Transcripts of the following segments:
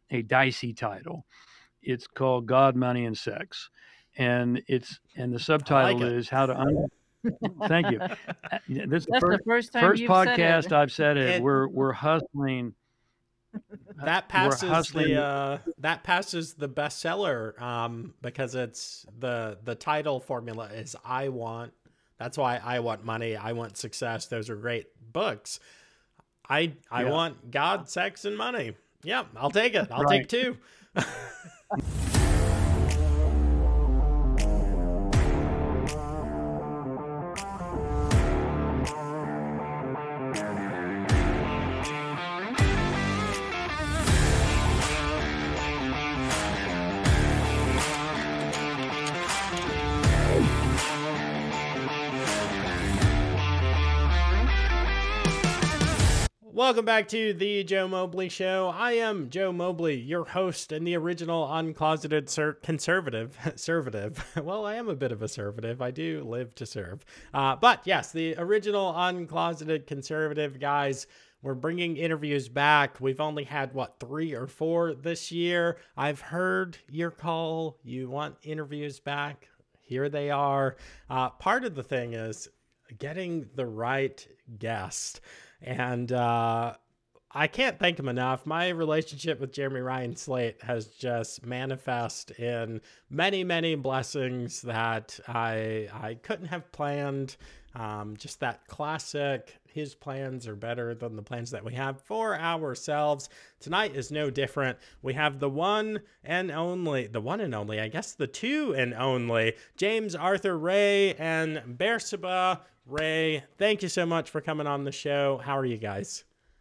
a dicey title. It's called God, Money, and Sex, and the I like subtitle it. is how to. Thank you. This is the That's the first first time first you've said podcast it. I've said it. And We're hustling. that We're passes hustling. the bestseller because it's the title formula is I want. That's why I want money. I want success. Those are great books. I Yeah, want God, sex, and money. Yeah, I'll take it. I'll right. take two. Welcome back to the Joe Mobley Show. I am Joe Mobley, your host and the original uncloseted conservative. Well, I am a bit of a conservative. I do live to serve. But yes, the original uncloseted conservative guys. We're bringing interviews back. We've only had, 3 or 4 this year. I've heard your call. You want interviews back. Here they are. Part of the thing is getting the right guest. And I can't thank him enough. My relationship with Jeremy Ryan Slate has just manifest in many, many blessings that I couldn't have planned. Just that classic, his plans are better than the plans that we have for ourselves. Tonight is no different. We have the one and only, I guess the two and only, James Arthur Ray and Bersaba Ray. Thank you so much for coming on the show. How are you guys?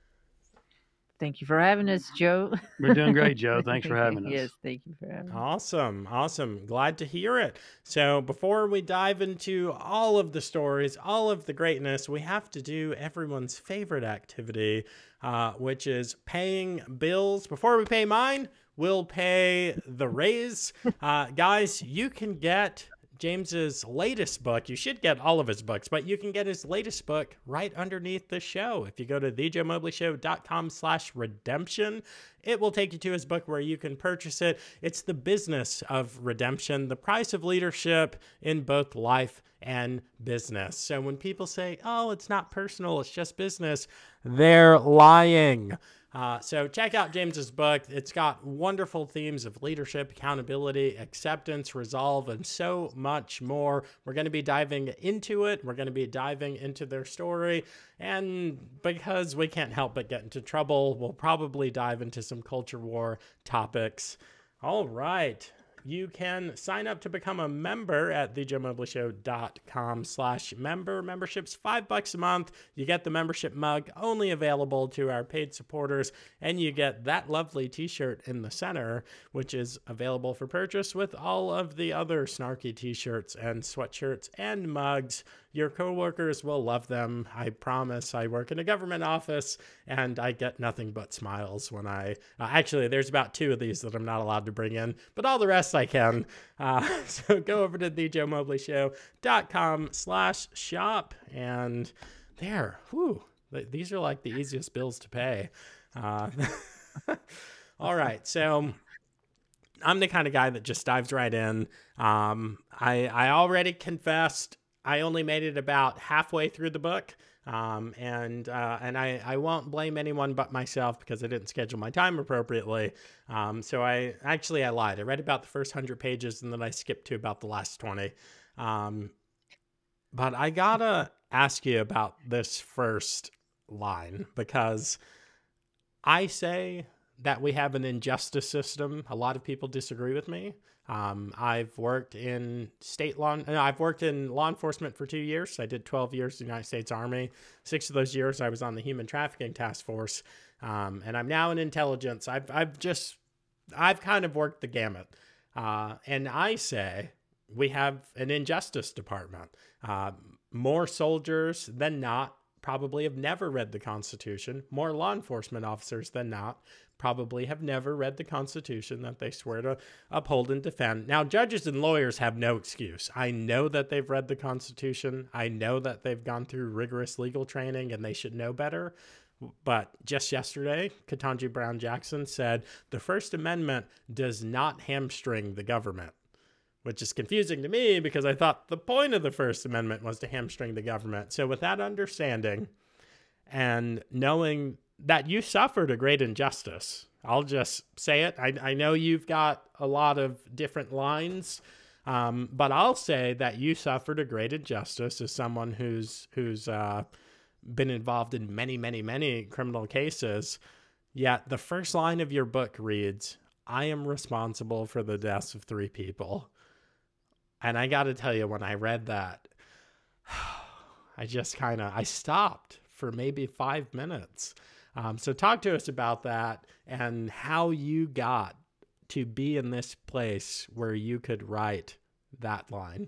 Thank you for having us, Joe. We're doing great, Joe. Thanks for having Yes, us. thank you for having us. Awesome. Glad to hear it. So before we dive into all of the stories, all of the greatness, we have to do everyone's favorite activity, which is paying bills. Before we pay mine, we'll pay the raise. Guys, you can get James's latest book. You should get all of his books, but you can get his latest book right underneath the show. If you go to thejoemobleyshow.com/redemption, it will take you to his book where you can purchase it. It's The Business of Redemption, the price of leadership in both life and business. So when people say, oh, it's not personal, it's just business, they're lying. So check out James's book. It's got wonderful themes of leadership, accountability, acceptance, resolve, and so much more. We're going to be diving into it. We're going to be diving into their story. And because we can't help but get into trouble, we'll probably dive into some culture war topics. All right. You can sign up to become a member at thejoemobleyshow.com/member. Membership's $5 a month. You get the membership mug only available to our paid supporters, and you get that lovely t-shirt in the center, which is available for purchase with all of the other snarky t-shirts and sweatshirts and mugs. Your coworkers will love them. I promise. I work in a government office and I get nothing but smiles when actually, there's about 2 of these that I'm not allowed to bring in, but all the rest I can. So go over to thejoemobleyshow.com/shop and there, these are like the easiest bills to pay. All right. So I'm the kind of guy that just dives right in. I already confessed I only made it about halfway through the book. And I won't blame anyone but myself because I didn't schedule my time appropriately. So I lied. I read about the first 100 pages and then I skipped to about the last 20. But I gotta ask you about this first line because I say that we have an injustice system. A lot of people disagree with me. I've worked in I've worked in law enforcement for 2 years. I did 12 years in the United States Army. 6 of those years I was on the Human Trafficking Task Force. And I'm now in intelligence. I've kind of worked the gamut. And I say we have an injustice department. More soldiers than not probably have never read the Constitution. More law enforcement officers than not probably have never read the Constitution that they swear to uphold and defend. Now, judges and lawyers have no excuse. I know that they've read the Constitution. I know that they've gone through rigorous legal training and they should know better. But just yesterday, Ketanji Brown Jackson said the First Amendment does not hamstring the government, which is confusing to me because I thought the point of the First Amendment was to hamstring the government. So with that understanding and knowing that you suffered a great injustice, I'll just say it. I know you've got a lot of different lines, but I'll say that you suffered a great injustice as someone who's been involved in many, many, many criminal cases. Yet the first line of your book reads, "I am responsible for the deaths of 3 people." And I got to tell you, when I read that, I stopped for maybe 5 minutes. So talk to us about that and how you got to be in this place where you could write that line.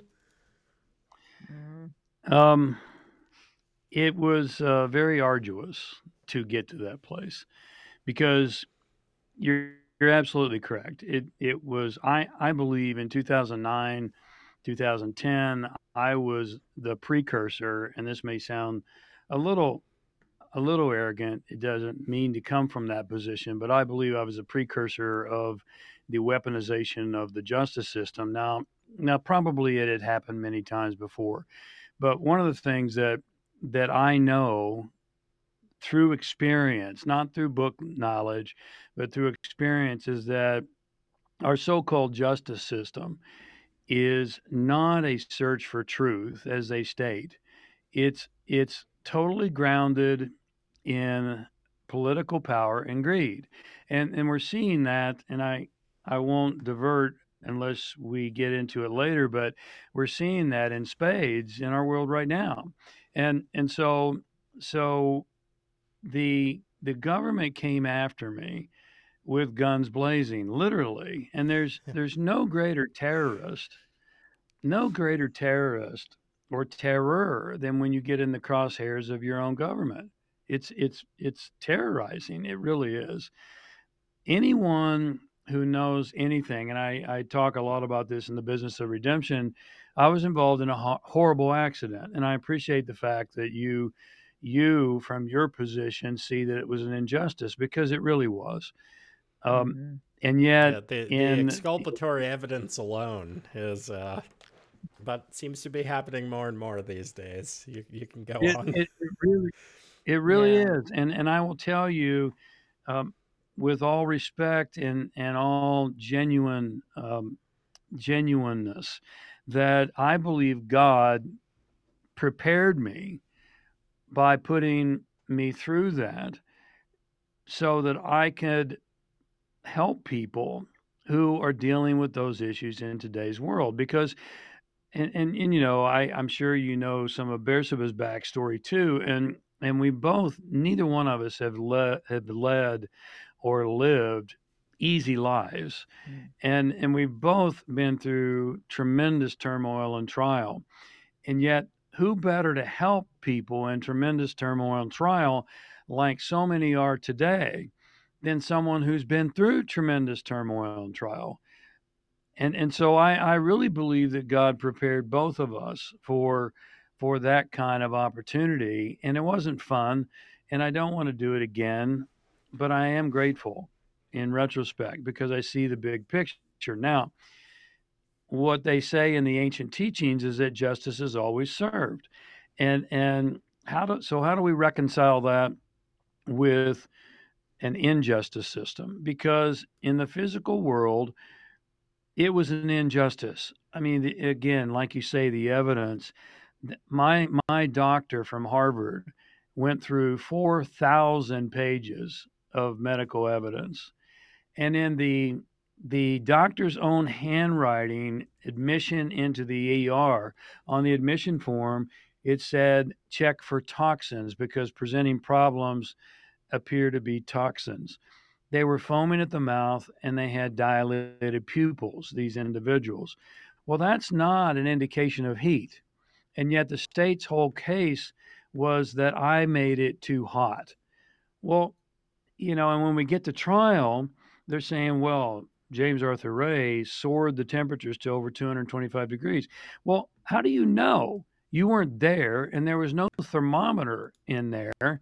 It was very arduous to get to that place because you're absolutely correct. It was I believe in 2009, 2010 I was the precursor, and this may sound a little arrogant. It doesn't mean to come from that position, but I believe I was a precursor of the weaponization of the justice system. Now probably it had happened many times before, but one of the things that I know through experience, not through book knowledge, but through experience, is that our so-called justice system is not a search for truth, as they state. It's totally grounded in political power and greed, and we're seeing that. And I won't divert unless we get into it later, but we're seeing that in spades in our world right now, and so the government came after me with guns blazing, literally. And there's no greater terrorist or terror than when you get in the crosshairs of your own government. It's terrorizing. It really is. Anyone who knows anything, and I talk a lot about this in the Business of Redemption. I was involved in a horrible accident, and I appreciate the fact that you from your position see that it was an injustice, because it really was. And yet, the exculpatory evidence alone is, but seems to be happening more and more these days. You can go on. It really is, and I will tell you, with all respect and all genuineness, that I believe God prepared me by putting me through that so that I could help people who are dealing with those issues in today's world. Because, and you know, I'm sure you know some of Beersaba's backstory too, and we both, neither one of us have led or lived easy lives, and we've both been through tremendous turmoil and trial, and yet who better to help people in tremendous turmoil and trial, like so many are today, than someone who's been through tremendous turmoil and trial. And so I really believe that God prepared both of us for that kind of opportunity. And it wasn't fun, and I don't want to do it again, but I am grateful in retrospect because I see the big picture. Now, what they say in the ancient teachings is that justice is always served. And how do we reconcile that with an injustice system? Because in the physical world, it was an injustice. I mean, again, like you say, the evidence. My doctor from Harvard went through 4,000 pages of medical evidence, and in the doctor's own handwriting admission into the ER, on the admission form, it said check for toxins because presenting problems appear to be toxins. They were foaming at the mouth and they had dilated pupils, these individuals. Well, that's not an indication of heat. And yet the state's whole case was that I made it too hot. Well, you know, and when we get to trial, they're saying, well, James Arthur Ray soared the temperatures to over 225 degrees. Well, how do you know? You weren't there, and there was no thermometer in there.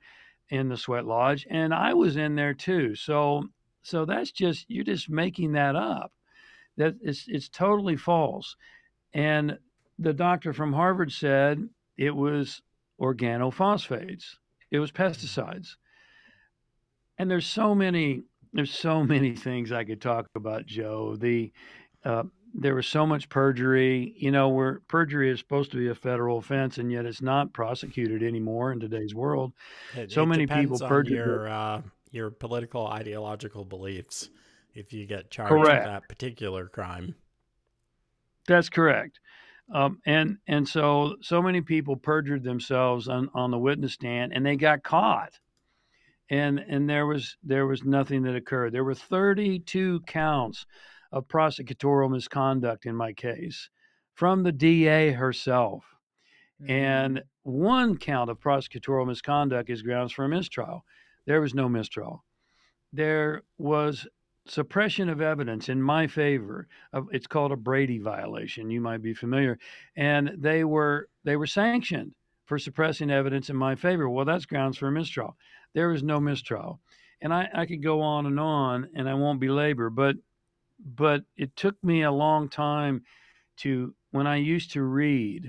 in the sweat lodge, and I was in there too. So that's just, you're just making that up. That it's totally false. And the doctor from Harvard said it was organophosphates. It was pesticides. And there's so many things I could talk about, Joe. Uh, there was so much perjury, where perjury is supposed to be a federal offense, and yet it's not prosecuted anymore in today's world. So It many people depends on perjured. your political ideological beliefs if you get charged with Correct. that particular crime. That's correct. And so many people perjured themselves on the witness stand, and they got caught. And there was nothing that occurred. There were 32 counts of prosecutorial misconduct in my case from the DA herself. And one count of prosecutorial misconduct is grounds for a mistrial. There was no mistrial. There was suppression of evidence in my favor. It's called a Brady violation. You might be familiar. And they were sanctioned for suppressing evidence in my favor. Well, that's grounds for a mistrial. There was no mistrial. And I could go on, and I won't belabor, but it took me a long time when I used to read,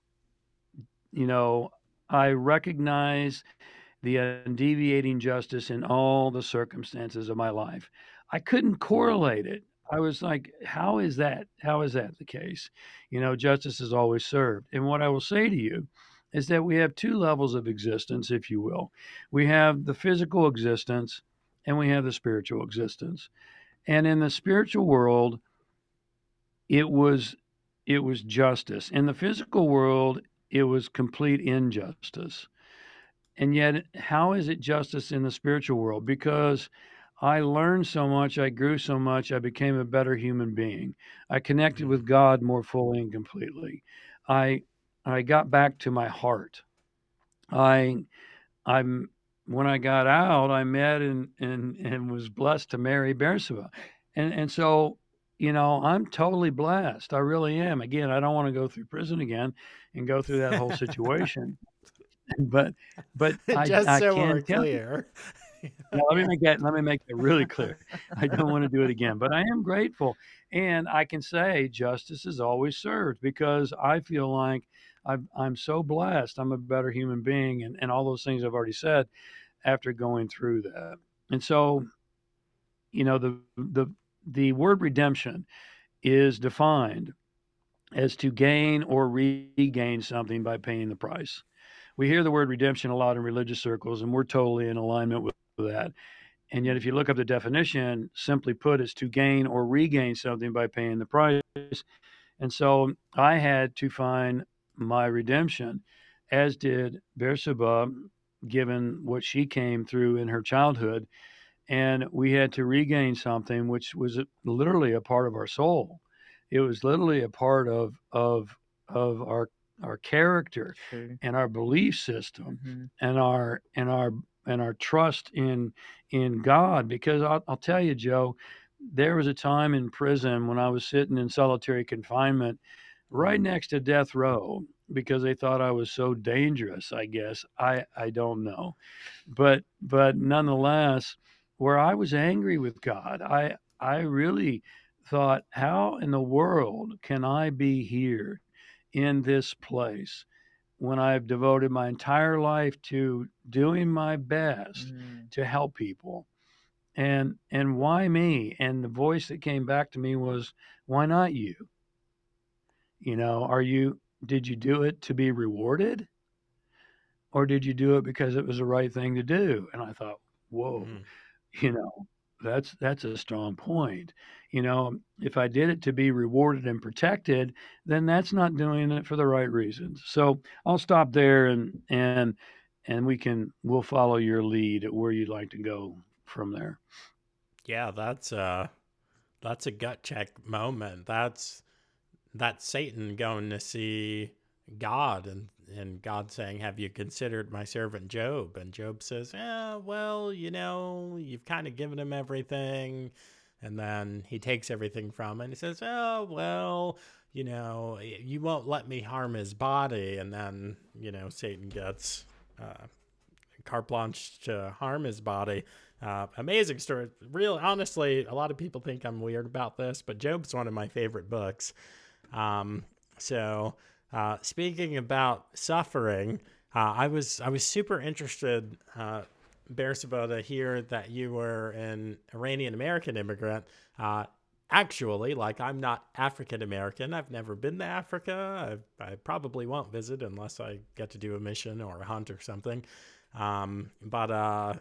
I recognize the undeviating justice in all the circumstances of my life. I couldn't correlate it. I was like, how is that? How is that the case? Justice is always served. And what I will say to you is that we have two levels of existence, if you will. We have the physical existence and we have the spiritual existence. And in the spiritual world, it was justice. In the physical world, it was complete injustice. And yet, how is it justice in the spiritual world? Because I learned so much, I grew so much, I became a better human being. I connected with God more fully and completely. I I got back to my heart. I I'm When I got out, I met and was blessed to marry Beersheba. And so, I'm totally blessed. I really am. Again, I don't want to go through prison again and go through that whole situation. But I Just I so we're can tell you. clear. Now, let me make that really clear. I don't want to do it again, but I am grateful, and I can say justice is always served because I feel like I'm so blessed. I'm a better human being, and all those things I've already said after going through that. And so, the word redemption is defined as to gain or regain something by paying the price. We hear the word redemption a lot in religious circles, and we're totally in alignment with that. And yet, if you look up the definition, simply put, it's to gain or regain something by paying the price. And so I had to find my redemption, as did Beersheba, given what she came through in her childhood. And we had to regain something which was literally a part of our soul. It was literally a part of our character True. and our belief system Hmm. and our trust in God. Because I'll tell you, Joe, there was a time in prison when I was sitting in solitary confinement right next to death row because they thought I was so dangerous. I guess I don't know, but nonetheless, where I was angry with God, I really thought, how in the world can I be here in this place when I've devoted my entire life to doing my best Mm. to help people? And why me? And the voice that came back to me was, why not you? Are you did you do it to be rewarded, or did you do it because it was the right thing to do? And I thought, whoa, Mhm. you know, that's a strong point. If I did it to be rewarded and protected, then that's not doing it for the right reasons. So I'll stop there, and we'll follow your lead at where you'd like to go from there. Yeah, that's a gut check moment. That's Satan going to see God and God saying, "Have you considered my servant Job?" And Job says, well, you've kind of given him everything." And then he takes everything from it and he says, "Oh, well, you won't let me harm his body." And then, Satan gets carte blanche to harm his body. Amazing story. Real, honestly, a lot of people think I'm weird about this, but Job's one of my favorite books. So, speaking about suffering, I was super interested, Bersabo, to hear that you were an Iranian American immigrant. Actually, like, I'm not African American. I've never been to Africa. I probably won't visit unless I get to do a mission or a hunt or something. But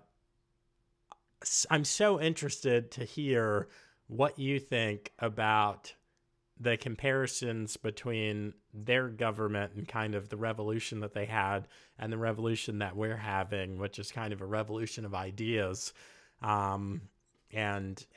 I'm so interested to hear what you think about the comparisons between their government and kind of the revolution that they had and the revolution that we're having, which is kind of a revolution of ideas, and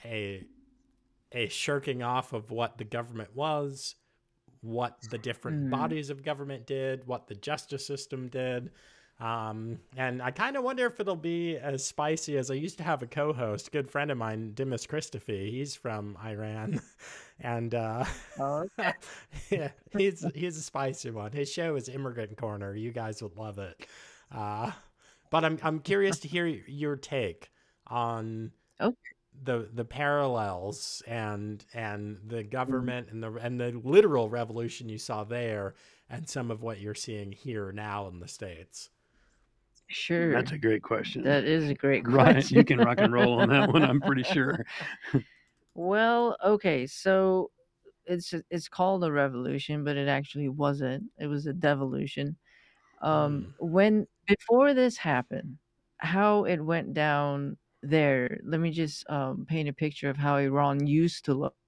a shirking off of what the government was, what the different bodies of government did, what the justice system did. And I kind of wonder if it'll be as spicy as I used to have a co-host, a good friend of mine, Dimas Christophe. He's from Iran, and Okay. yeah, he's a spicy one. His show is Immigrant Corner. You guys would love it. But I'm curious to hear your take on Okay. the parallels and the government and the literal revolution you saw there and some of what you're seeing here now in the States. Sure. That's a great question. That is a great Right. question. You can rock and roll on that one, I'm pretty sure. Well, okay, so it's called a revolution, but it actually wasn't. It was a devolution. When before this happened, how it went down there, let me just paint a picture of how Iran used to look.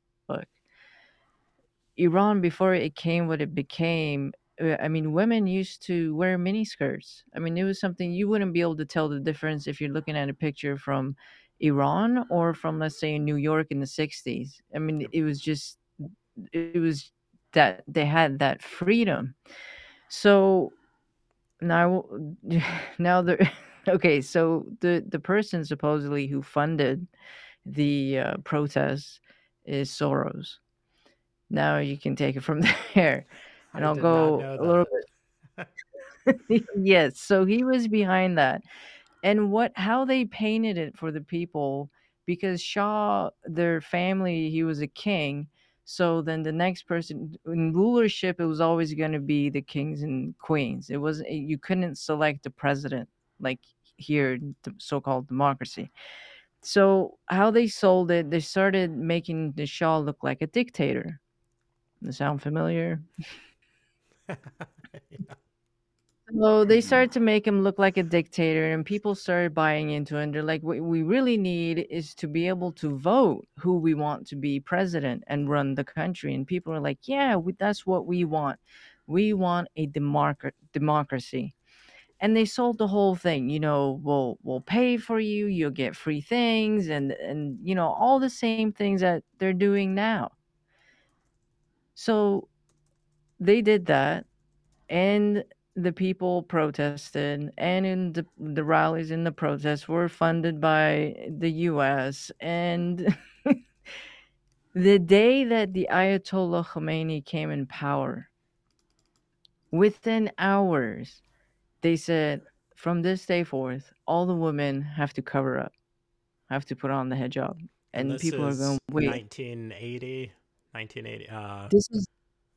Iran, before it became what it became, I mean, women used to wear mini skirts. I mean, it was something you wouldn't be able to tell the difference if you're looking at a picture from Iran or from, let's say, New York in the 60s. I mean, Yep. it was that they had that freedom. So now, now the okay, so the person supposedly who funded the protests is Soros. Now you can take it from there, and I I'll did not go know a little that. bit. Yes, so he was behind that, and how they painted it for the people, because Shah, their family, he was a king. So then the next person in rulership, it was always going to be the kings and queens. It wasn't, you couldn't select the president like here, the so-called democracy. So how they sold it, they started making the Shah look like a dictator. Does that sound familiar? So they started to make him look like a dictator, and people started buying into it. And they're like, what we really need is to be able to vote who we want to be president and run the country. And people are like, yeah, that's what we want. We want a democracy. And they sold the whole thing. We'll pay for you. You'll get free things, and all the same things that they're doing now. So they did that, and the people protested, and in the rallies and the protests were funded by the US. And the day that the Ayatollah Khomeini came in power, within hours they said, from this day forth, all the women have to cover up, have to put on the hijab. And And this people are going, is wait, 1980. 1980. this is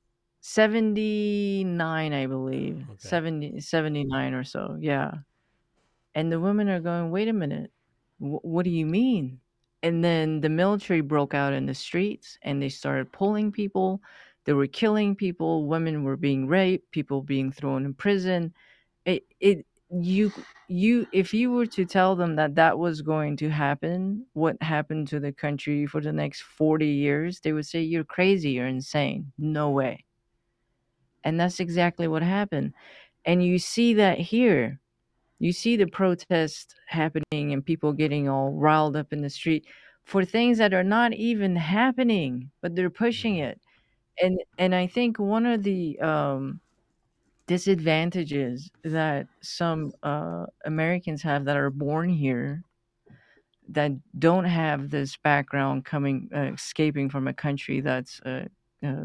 79, I believe. Okay. 79 or so, yeah. And the women are going, wait a minute, what do you mean? And then the military broke out in the streets, and they started pulling people. They were killing people. Women were being raped, people being thrown in prison. It if you were to tell them that that was going to happen, what happened to the country for the next 40 years, they would say, you're crazy, you're insane. No way. And that's exactly what happened. And you see that here. You see the protests happening and people getting all riled up in the street for things that are not even happening, but they're pushing it. And I think one of the disadvantages that some Americans have that are born here, that don't have this background, coming escaping from a country that's uh,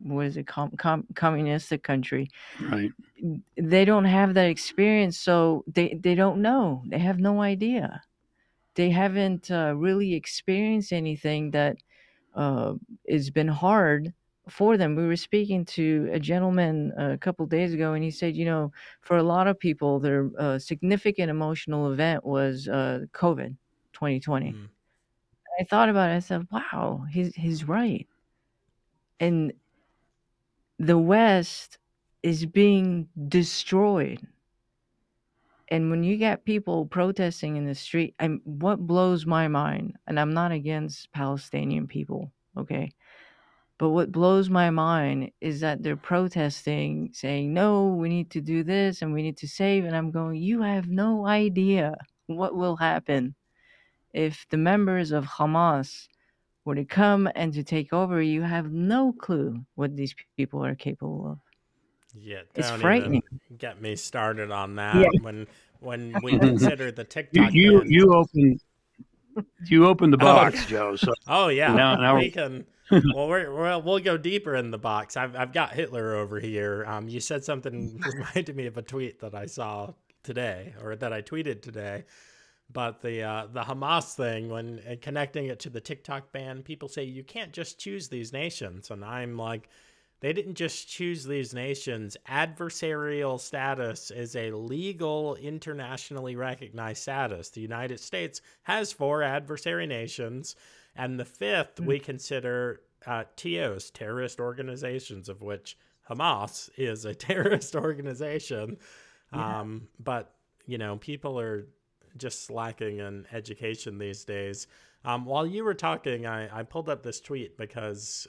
what is it, communistic country. Right. They don't have that experience, so they don't know. They have no idea. They haven't really experienced anything that has been hard for them. We were speaking to a gentleman a couple days ago, and he said, for a lot of people, their significant emotional event was COVID 2020. Mm. I thought about it. I said, wow, he's right. And the West is being destroyed. And when you get people protesting in the street, what blows my mind, and I'm not against Palestinian people, okay? But what blows my mind is that they're protesting, saying, no, we need to do this and we need to save. And I'm going, you have no idea what will happen if the members of Hamas were to come and to take over. You have no clue what these people are capable of. Yeah, It's don't frightening. even get me started on that. Yeah. When we consider the TikTok ban. You open the box, Joe. So oh yeah, now we can. Well, we'll go deeper in the box. I've got Hitler over here. You said something reminded me of a tweet that I saw today, or that I tweeted today. But the Hamas thing, when connecting it to the TikTok ban, people say you can't just choose these nations, and I'm like, they didn't just choose these nations. Adversarial status is a legal, internationally recognized status. The United States has 4 adversary nations, and the 5th we consider TOs, terrorist organizations, of which Hamas is a terrorist organization. Yeah. But, people are just lacking in education these days. While you were talking, I pulled up this tweet because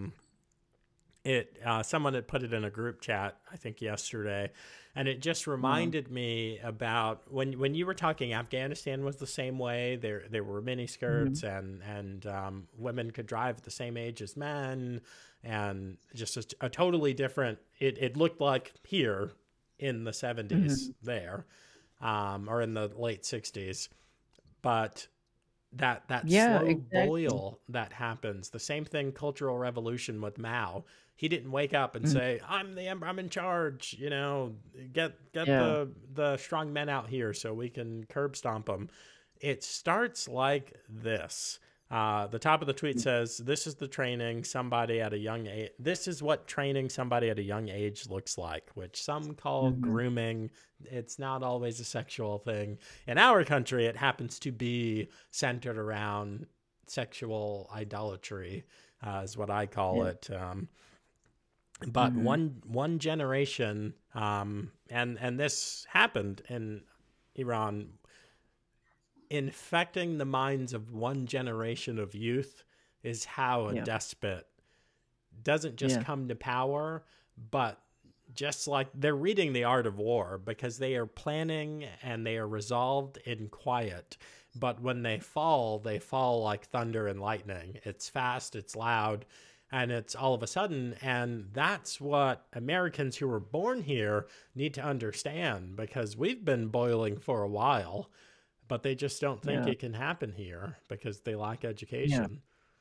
someone had put it in a group chat, I think yesterday, and it just reminded me about when you were talking. Afghanistan was the same way. There were mini skirts, and women could drive at the same age as men, and just a totally different. It looked like here in the 70s there, or in the late 60s, but that slow exactly. boil that happens. The same thing, Cultural Revolution with Mao. He didn't wake up and say, I'm the emperor, I'm in charge, get the strong men out here so we can curb stomp them. It starts like this. The top of the tweet says, this is the training somebody at a young age. This is what training somebody at a young age looks like, which some call grooming. It's not always a sexual thing. In our country, it happens to be centered around sexual idolatry, is what I call it. But one generation, and this happened in Iran, infecting the minds of one generation of youth is how a despot doesn't just come to power, but just like they're reading The Art of War, because they are planning and they are resolved in quiet. But when they fall like thunder and lightning. It's fast, it's loud, and it's all of a sudden. And that's what Americans who were born here need to understand, because we've been boiling for a while, but they just don't think it can happen here because they lack education.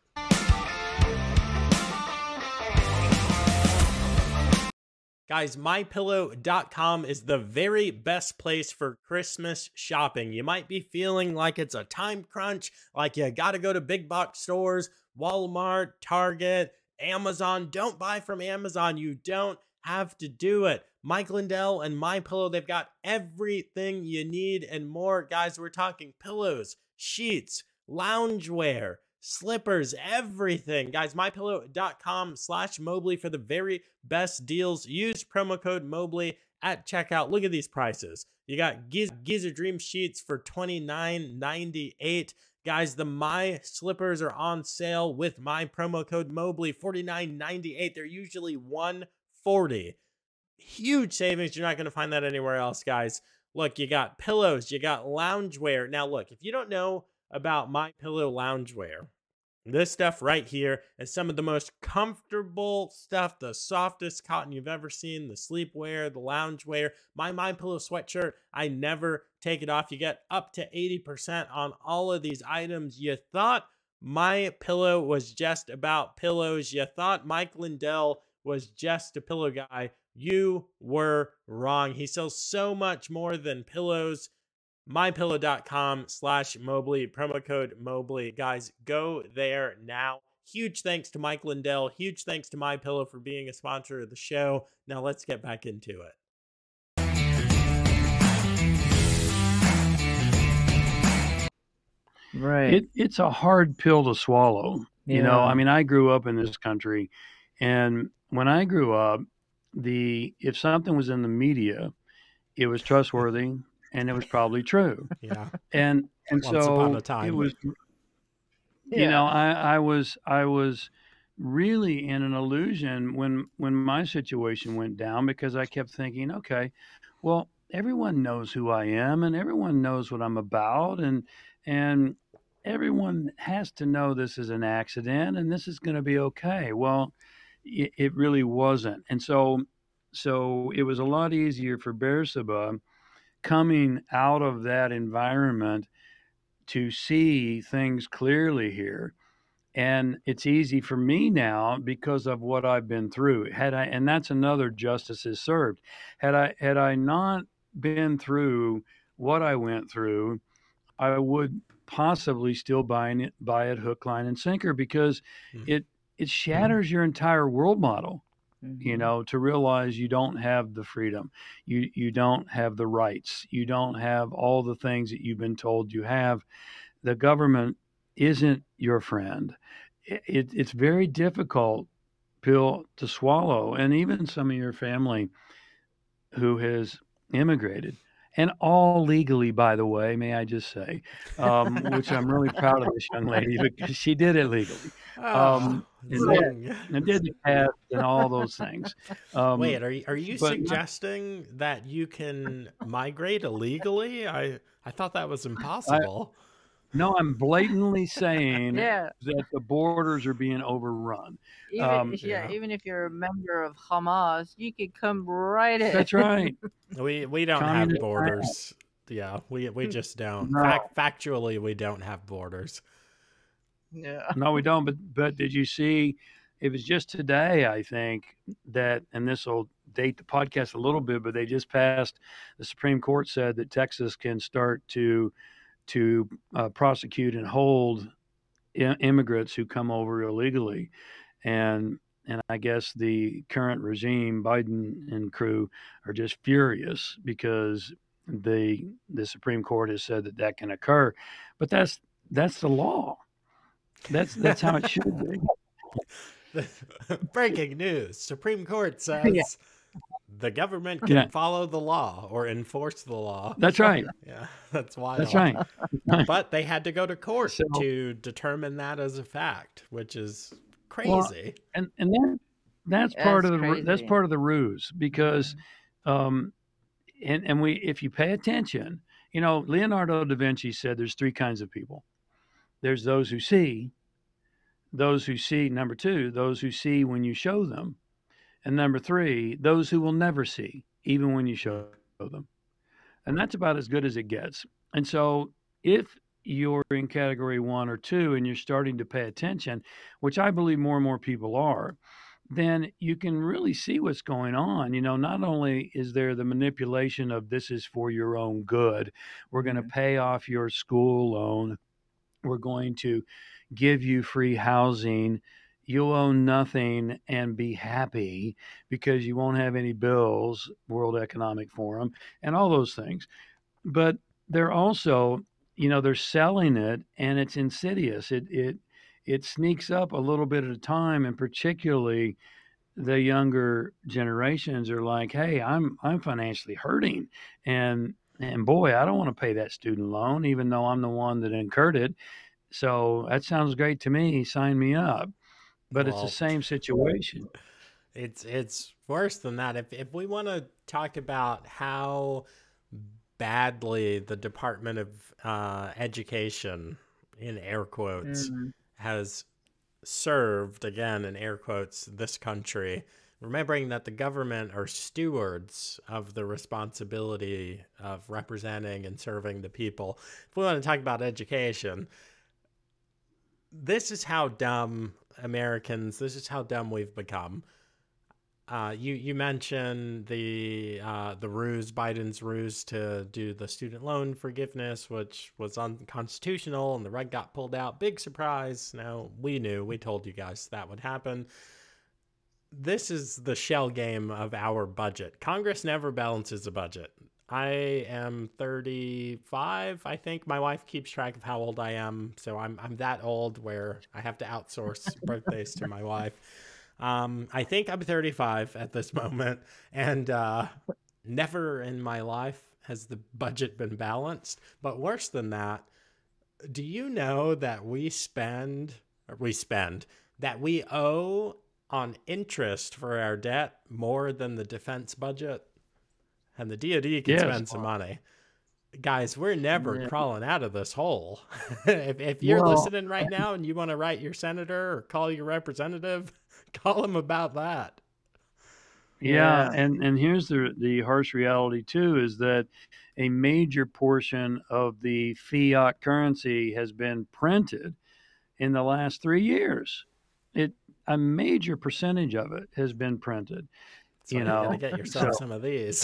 Guys, MyPillow.com is the very best place for Christmas shopping. You might be feeling like it's a time crunch, like you got to go to big box stores, Walmart, Target, Amazon. Don't buy from Amazon. You don't have to do it. Mike Lindell and MyPillow, they've got everything you need and more. Guys, we're talking pillows, sheets, loungewear, slippers, everything. Guys, MyPillow.com/Mobley for the very best deals. Use promo code Mobley at checkout. Look at these prices. You got Giza Dream sheets for $29.98. Guys, the My slippers are on sale with my promo code Mobley, $49.98. They're usually $140. Huge savings. You're not going to find that anywhere else, guys. Look, you got pillows, you got loungewear. Now, look, if you don't know about My Pillow loungewear, this stuff right here is some of the most comfortable stuff, the softest cotton you've ever seen, the sleepwear, the loungewear. My Pillow sweatshirt, I never take it off. You get up to 80% on all of these items. You thought My Pillow was just about pillows. You thought Mike Lindell was just a pillow guy. You were wrong. He sells so much more than pillows. MyPillow.com/Mobley, promo code Mobley. Guys, go there now. Huge thanks to Mike Lindell. Huge thanks to MyPillow for being a sponsor of the show. Now let's get back into it. Right. It's a hard pill to swallow. You know, Yeah. I mean, I grew up in this country, and when I grew up, if something was in the media, it was trustworthy and it was probably true. Yeah. And Once upon a so time. it was, you Yeah. know, I was really in an illusion when my situation went down, because I kept thinking, okay, well, everyone knows who I am and everyone knows what I'm about, and everyone has to know this is an accident and this is going to be okay. Well, it really wasn't. And so it was a lot easier for Beersheba coming out of that environment to see things clearly here. And it's easy for me now because of what I've been through. And that's another justice is served. Had I not been through what I went through, I would possibly still buy it hook, line, and sinker, because Mhm. it shatters your entire world model. You Mhm. know, to realize you don't have the freedom, you don't have the rights, you don't have all the things that you've been told you have. The government isn't your friend. It's very difficult pill to swallow, and even some of your family who has immigrated, and all legally, by the way, may I just say, which I'm really proud of this young lady because she did it legally, Oh, and did zing. and did the test and all those things. Wait, are you But not, suggesting that you can migrate illegally? I thought that was I, impossible. no, I'm blatantly saying Yeah. that the borders are being overrun. Even Yeah. even if you're a member of Hamas, you could come right in. That's right. We don't have Communist China. borders. Yeah, we just don't. No, Factually, we don't have borders. Yeah. no, we don't. But did you see? It was just today, I think, that, and this will date the podcast a little bit, but they just passed. The Supreme Court said that Texas can start to prosecute and hold immigrants who come over illegally, and I guess the current regime, Biden and crew, are just furious because the Supreme Court has said that that can occur, but that's the law. That's how it should be. Breaking news. Supreme Court Yeah. says the government can Yeah, follow the law or enforce the law. that's right. Yeah, that's wild. That's right. But they had to go to court So, to determine that as a fact, which is well, crazy. and that's part That's of that's crazy. part of the ruse, because Mhm. um, and if you pay attention, you know, Leonardo da Vinci said there's three kinds of people. There's those who see, number two, those who see when you show them, and number three, those who will never see, even when you show them. And that's about as good as it gets. And so if you're in category one or two and you're starting to pay attention, which I believe more and more people are, then you can really see what's going on. You know, not only is there the manipulation of this is for your own good, we're going to Mhm. pay off your school loan, we're going to give you free housing, you'll own nothing and be happy because you won't have any bills, World Economic Forum, and all those things. But they're also, you know, they're selling it, and it's insidious. It sneaks up a little bit at a time, and particularly the younger generations are like, "Hey, I'm financially hurting, and boy, I don't want to pay that student loan, even though I'm the one that incurred it. So that sounds great to me. Sign me up." But it's the Well, same situation. it's worse than that. If we want to talk about how badly the Department of Education, in air quotes, Mm. has served, again in air quotes, this country, remembering that the government are stewards of the responsibility of representing and serving the people. If we want to talk about education, this is how dumb Americans, this is how dumb we've become. You mentioned the ruse, Biden's ruse to do the student loan forgiveness, which was unconstitutional, and the rug got pulled out. Big surprise. No, we knew. We told you guys that would happen. This is the shell game of our budget. Congress never balances a budget. I am 35, I think. My wife keeps track of how old I am, so I'm that old where I have to outsource birthdays to my wife. I think I'm 35 at this moment, and never in my life has the budget been balanced. But worse than that, do you know that we owe on interest for our debt more than the defense budget? And the DoD can spend some money. Guys, we're never crawling out of this hole. if you're listening right now and you want to write your senator or call your representative, call him about that. Yeah, and here's the harsh reality too, is that a major portion of the fiat currency has been printed in the last 3 years. A major percentage of it has been printed. So you gotta get yourself some of these.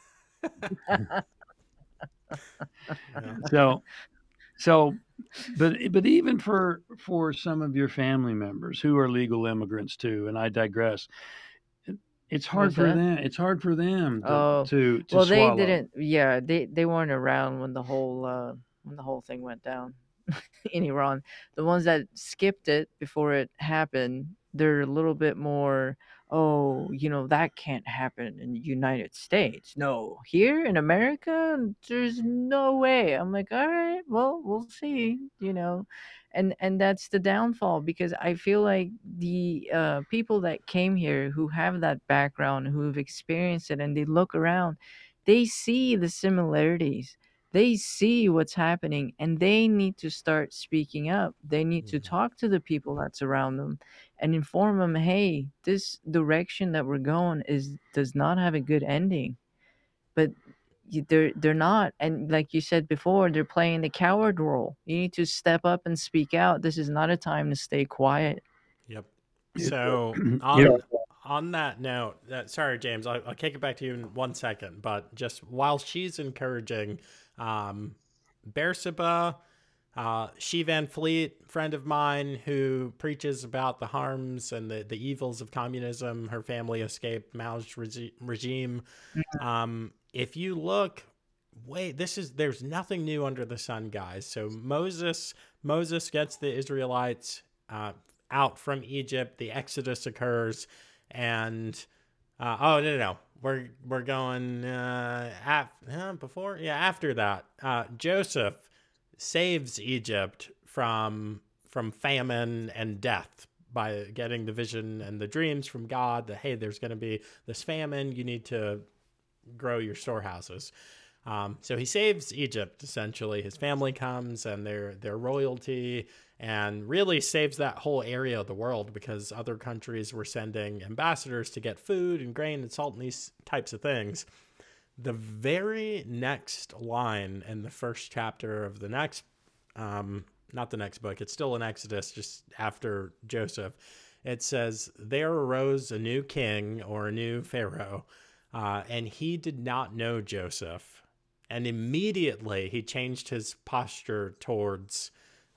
But even for some of your family members who are legal immigrants too, and I digress, it's hard for them. It's hard for them to well, swallow. They didn't. Yeah, they weren't around when the whole thing went down in Iran. The ones that skipped it before it happened, they're a little bit more, that can't happen in the United States. No, here in America, there's no way. I'm like, all right, well, we'll see, and that's the downfall, because I feel like the people that came here who have that background, who've experienced it, and they look around, they see the similarities. They see what's happening, and they need to start speaking up. They need to talk to the people that's around them and inform them, hey, this direction that we're going does not have a good ending. But they're not, and like you said before, they're playing the coward role. You need to step up and speak out. This is not a time to stay quiet. Yep. So on that note, sorry, James, I'll kick it back to you in 1 second, but just while she's encouraging Beersheba, She Van Fleet, friend of mine who preaches about the harms and the evils of communism. Her family escaped Mao's regime. If you look, there's nothing new under the sun, guys. So Moses gets the Israelites out from Egypt. The Exodus occurs, and no. We're going after that. Joseph saves Egypt from famine and death by getting the vision and the dreams from God that, hey, there's going to be this famine. You need to grow your storehouses. So he saves Egypt, essentially. His family comes and their royalty, and really saves that whole area of the world, because other countries were sending ambassadors to get food and grain and salt and these types of things. The very next line in the first chapter of the next, not the next book, it's still in Exodus, just after Joseph, it says, there arose a new king, or a new Pharaoh, and he did not know Joseph. And immediately he changed his posture towards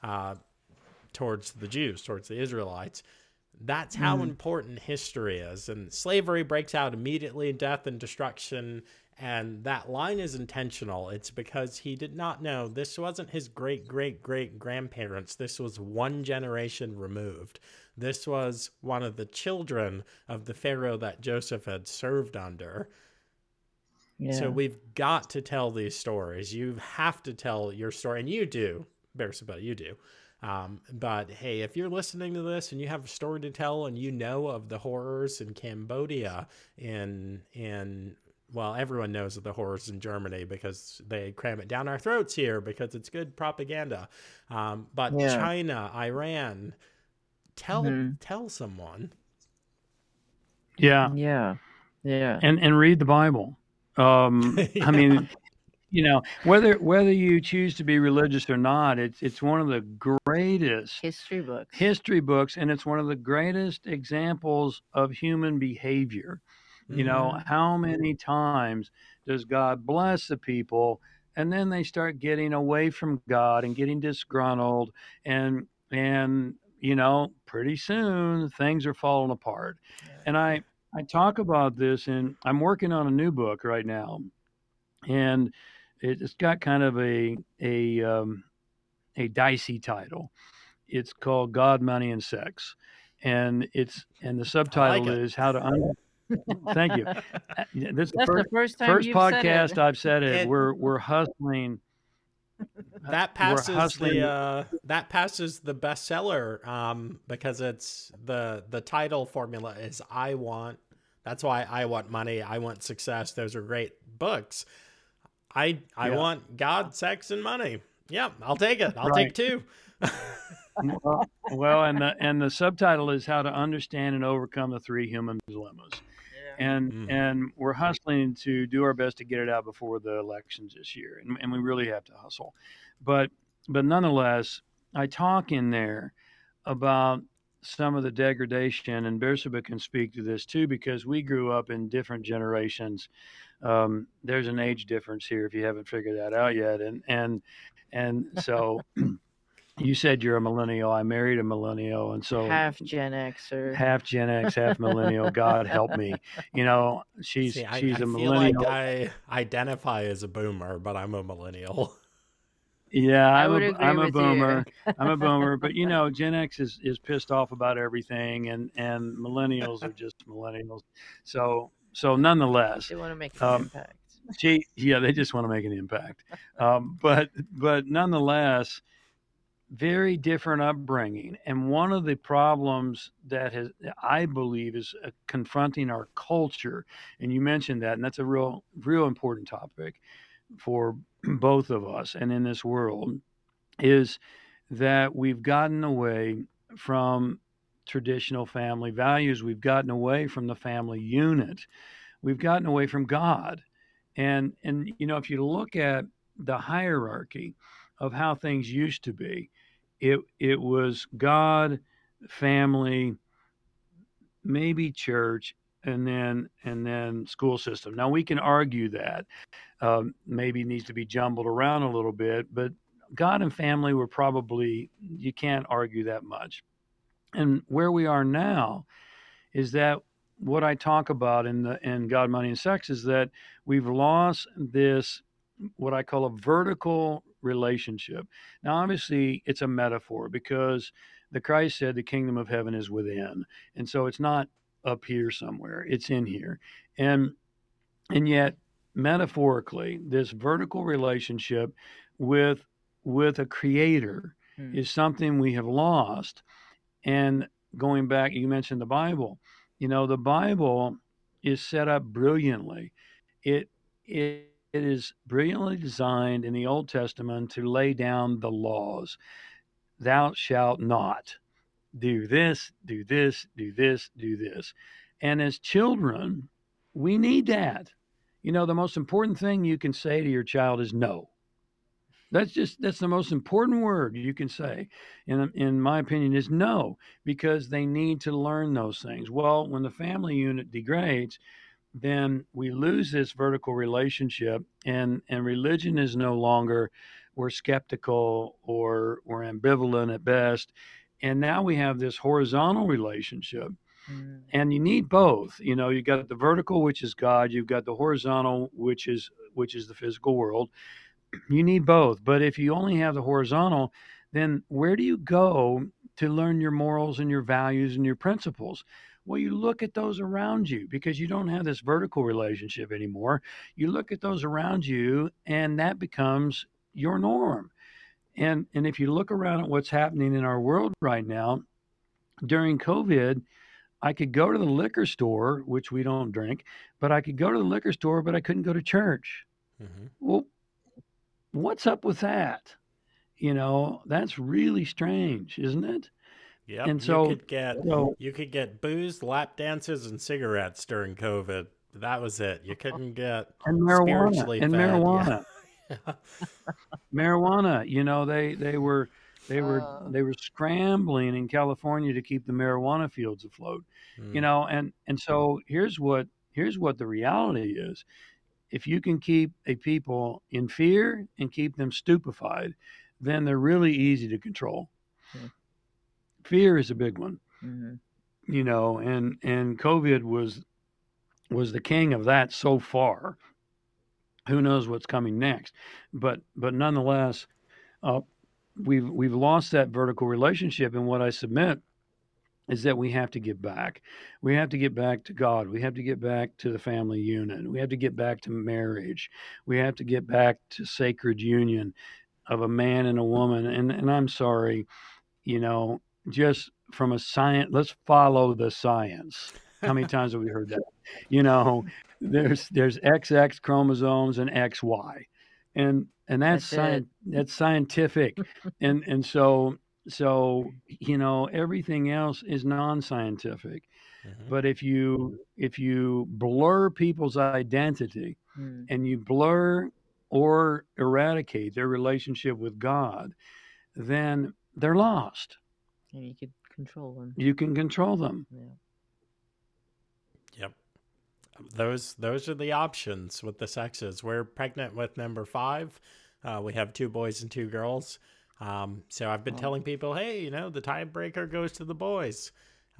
the Jews, towards the Israelites. That's how important history is. And slavery breaks out immediately, death and destruction. And that line is intentional. It's because he did not know. This wasn't his great-great-great-grandparents. This was one generation removed. This was one of the children of the Pharaoh that Joseph had served under. Yeah. So we've got to tell these stories. You have to tell your story. And you do, Beersheba, you do. But hey, if you're listening to this and you have a story to tell, and you know of the horrors in Cambodia, well, everyone knows of the horrors in Germany because they cram it down our throats here because it's good propaganda. But China, Iran, tell someone. Yeah. And read the Bible. I mean, whether you choose to be religious or not, it's one of the greatest History books. history books, and it's one of the greatest examples of human behavior. You know, Mhm. how many times does God bless the people, and then they start getting away from God and getting disgruntled, and you know, pretty soon things are falling apart. And I talk about this, and I'm working on a new book right now, and it's got kind of a dicey title. It's called God, Money, and Sex, and the I like subtitle it. is how to. Thank you. This is the That's the first time first you've said podcast it. I've said it. It We're hustling. that We're passes hustling. that passes the bestseller because it's the title formula is I want. That's why I want money. I want success. Those are great books. I Yeah, want God, sex, and money. Yeah, I'll take it. I'll right. take two. Well, and the subtitle is how to understand and overcome the three human dilemmas. Yeah. Mhm. And we're hustling to do our best to get it out before the elections this year, and we really have to hustle. But but nonetheless, I talk in there about some of the degradation, and Beersheba can speak to this too because we grew up in different generations. There's an age difference here if you haven't figured that out yet, and so you said you're a millennial. I married a millennial, and so Half Gen Xer. half Gen X, half millennial. God help me. You know, See, she's I a feel like millennial. I identify as a boomer, but I'm a millennial. Yeah, I would agree I'm a with you. boomer. I'm a boomer, but you know, Gen X is pissed off about everything, and millennials are just millennials. So nonetheless, They want to make an um, impact. yeah, they just want to make an impact. But nonetheless, very different upbringing. And one of the problems that has, I believe, is confronting our culture. And you mentioned that, and that's a real important topic for both of us and in this world, is that we've gotten away from traditional family values. We've gotten away from the family unit. We've gotten away from God. And you know, if you look at the hierarchy of how things used to be, it was God, family, maybe church, and then school system. Now we can argue that maybe needs to be jumbled around a little bit, but God and family were probably, you can't argue that much. And where we are now is that what I talk about in God, Money, and Sex is that we've lost this what I call a vertical relationship. Now, obviously, it's a metaphor because the Christ said the kingdom of heaven is within, and so it's not up here somewhere; it's in here, and and yet metaphorically, this vertical relationship with with a creator Hmm. is something we have lost. And going back, you mentioned the Bible. You know, the Bible is set up brilliantly. It is brilliantly designed in the Old Testament to lay down the laws. Thou shalt not do this, do this, do this, do this. And as children, we need that. You know, the most important thing you can say to your child is no. That's the most important word you can say, in my opinion, is no, because they need to learn those things. Well, when the family unit degrades, then we lose this vertical relationship, and religion is no longer, we're skeptical or we're ambivalent at best, and now we have this horizontal relationship, Hmm. and you need both. You know, you got the vertical, which is God, you've got the horizontal, which is the physical world. You need both. But if you only have the horizontal, then where do you go to learn your morals and your values and your principles? Well, you look at those around you because you don't have this vertical relationship anymore. You look at those around you, and that becomes your norm. And if you look around at what's happening in our world right now, during COVID, I could go to the liquor store, which we don't drink, but I could go to the liquor store, but I couldn't go to church. Hmm. Well, what's up with that? You know, that's really strange, isn't it? Yep, And so, so you could get booze, lap dances, and cigarettes during COVID. That was it. You couldn't get and marijuana spiritually and fed. Yeah. marijuana, marijuana. You know, they were They were Uh, they were scrambling in California to keep the marijuana fields afloat. Mm. And so here's what the reality is. If you can keep a people in fear and keep them stupefied, then they're really easy to control. Hmm. Fear is a big one, Mm-hmm. and COVID was the king of that so far. Who knows what's coming next? But nonetheless, uh, we've lost that vertical relationship. And what I submit is that we have to get back. We have to get back to God. We have to get back to the family unit. We have to get back to marriage. We have to get back to sacred union of a man and a woman. And I'm sorry, you know, just from a science, let's follow the science. How many times have we heard that? You know, there's XX chromosomes and XY, and That's it. that's scientific, and so everything else is non-scientific. Mhm. But if you blur people's identity Mm. and you blur or eradicate their relationship with God, then they're lost. And you could control them. You can control them. Yeah. Yep. Those are the options with the sexes. We're pregnant with number 5. We have 2 boys and 2 girls. So I've been Oh. telling people, hey, the tiebreaker goes to the boys.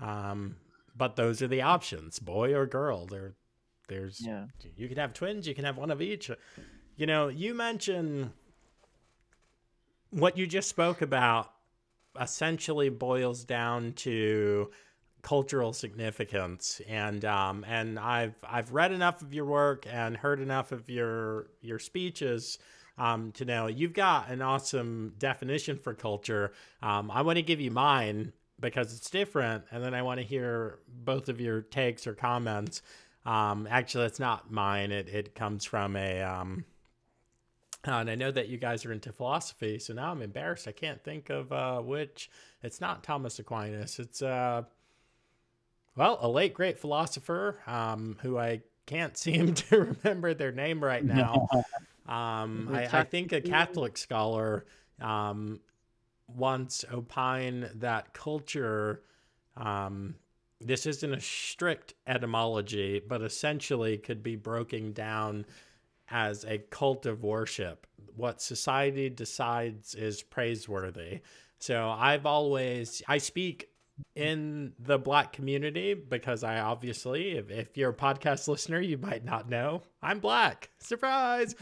But those are the options, boy or girl. There's Yeah. You can have twins, you can have one of each. You mentioned what you just spoke about essentially boils down to cultural significance, and I've read enough of your work and heard enough of your speeches to know you've got an awesome definition for culture. I want to give you mine because it's different, and then I want to hear both of your takes or comments. Actually, it's not mine. It comes from and I know that you guys are into philosophy, so now I'm embarrassed. I can't think of which. It's not Thomas Aquinas. It's a late great philosopher who I can't seem to remember their name right now. I think a Catholic scholar once opined that culture, this isn't a strict etymology, but essentially could be broken down as a cult of worship. What society decides is praiseworthy. So I speak in the Black community because I obviously, if you're a podcast listener, you might not know I'm Black. Surprise!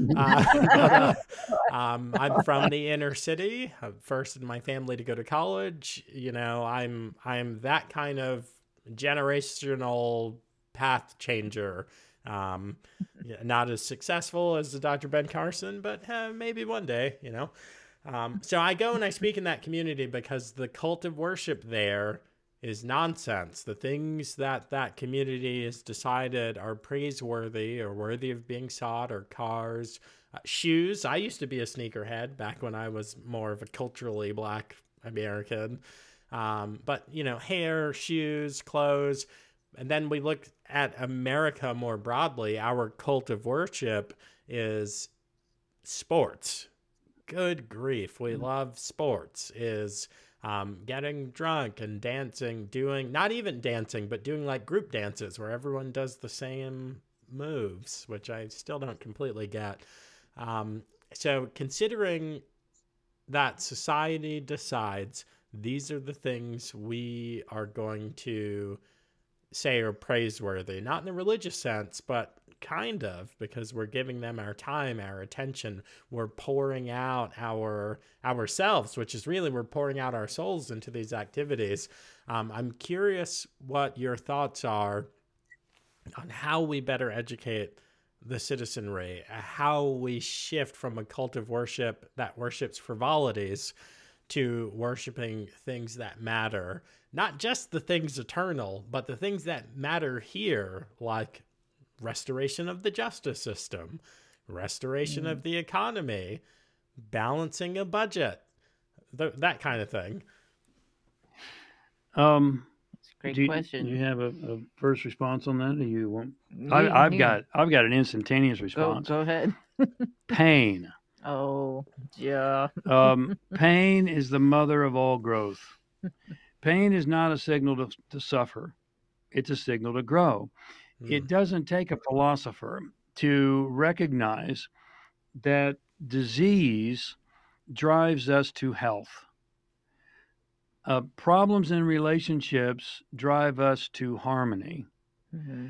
I'm from the inner city. I'm first in my family to go to college. I'm that kind of generational path changer. Not as successful as the Dr. Ben Carson, but maybe one day, So I go and I speak in that community because the cult of worship there is nonsense. The things that community has decided are praiseworthy or worthy of being sought are cars, shoes. I used to be a sneakerhead back when I was more of a culturally Black American. But, hair, shoes, clothes. And then we look at America more broadly. Our cult of worship is sports. Good grief. We love sports. Is getting drunk and dancing, doing, not even dancing, but doing like group dances where everyone does the same moves, which I still don't completely get. So considering that society decides these are the things we are going to say are praiseworthy, not in a religious sense, but kind of, because we're giving them our time, our attention. We're pouring out ourselves, which is really we're pouring out our souls into these activities. I'm curious what your thoughts are on how we better educate the citizenry, how we shift from a cult of worship that worships frivolities to worshiping things that matter. Not just the things eternal, but the things that matter here, like restoration of the justice system, restoration of the economy, balancing a budget, that kind of thing. That's a great Do question. you have a first response on that? Or you want? You- I've you- got an instantaneous response. Go ahead. Pain. Oh, yeah. Pain is the mother of all growth. Pain is not a signal to suffer, it's a signal to grow. It Mm. doesn't take a philosopher to recognize that disease drives us to health. Problems in relationships drive us to harmony. Hmm.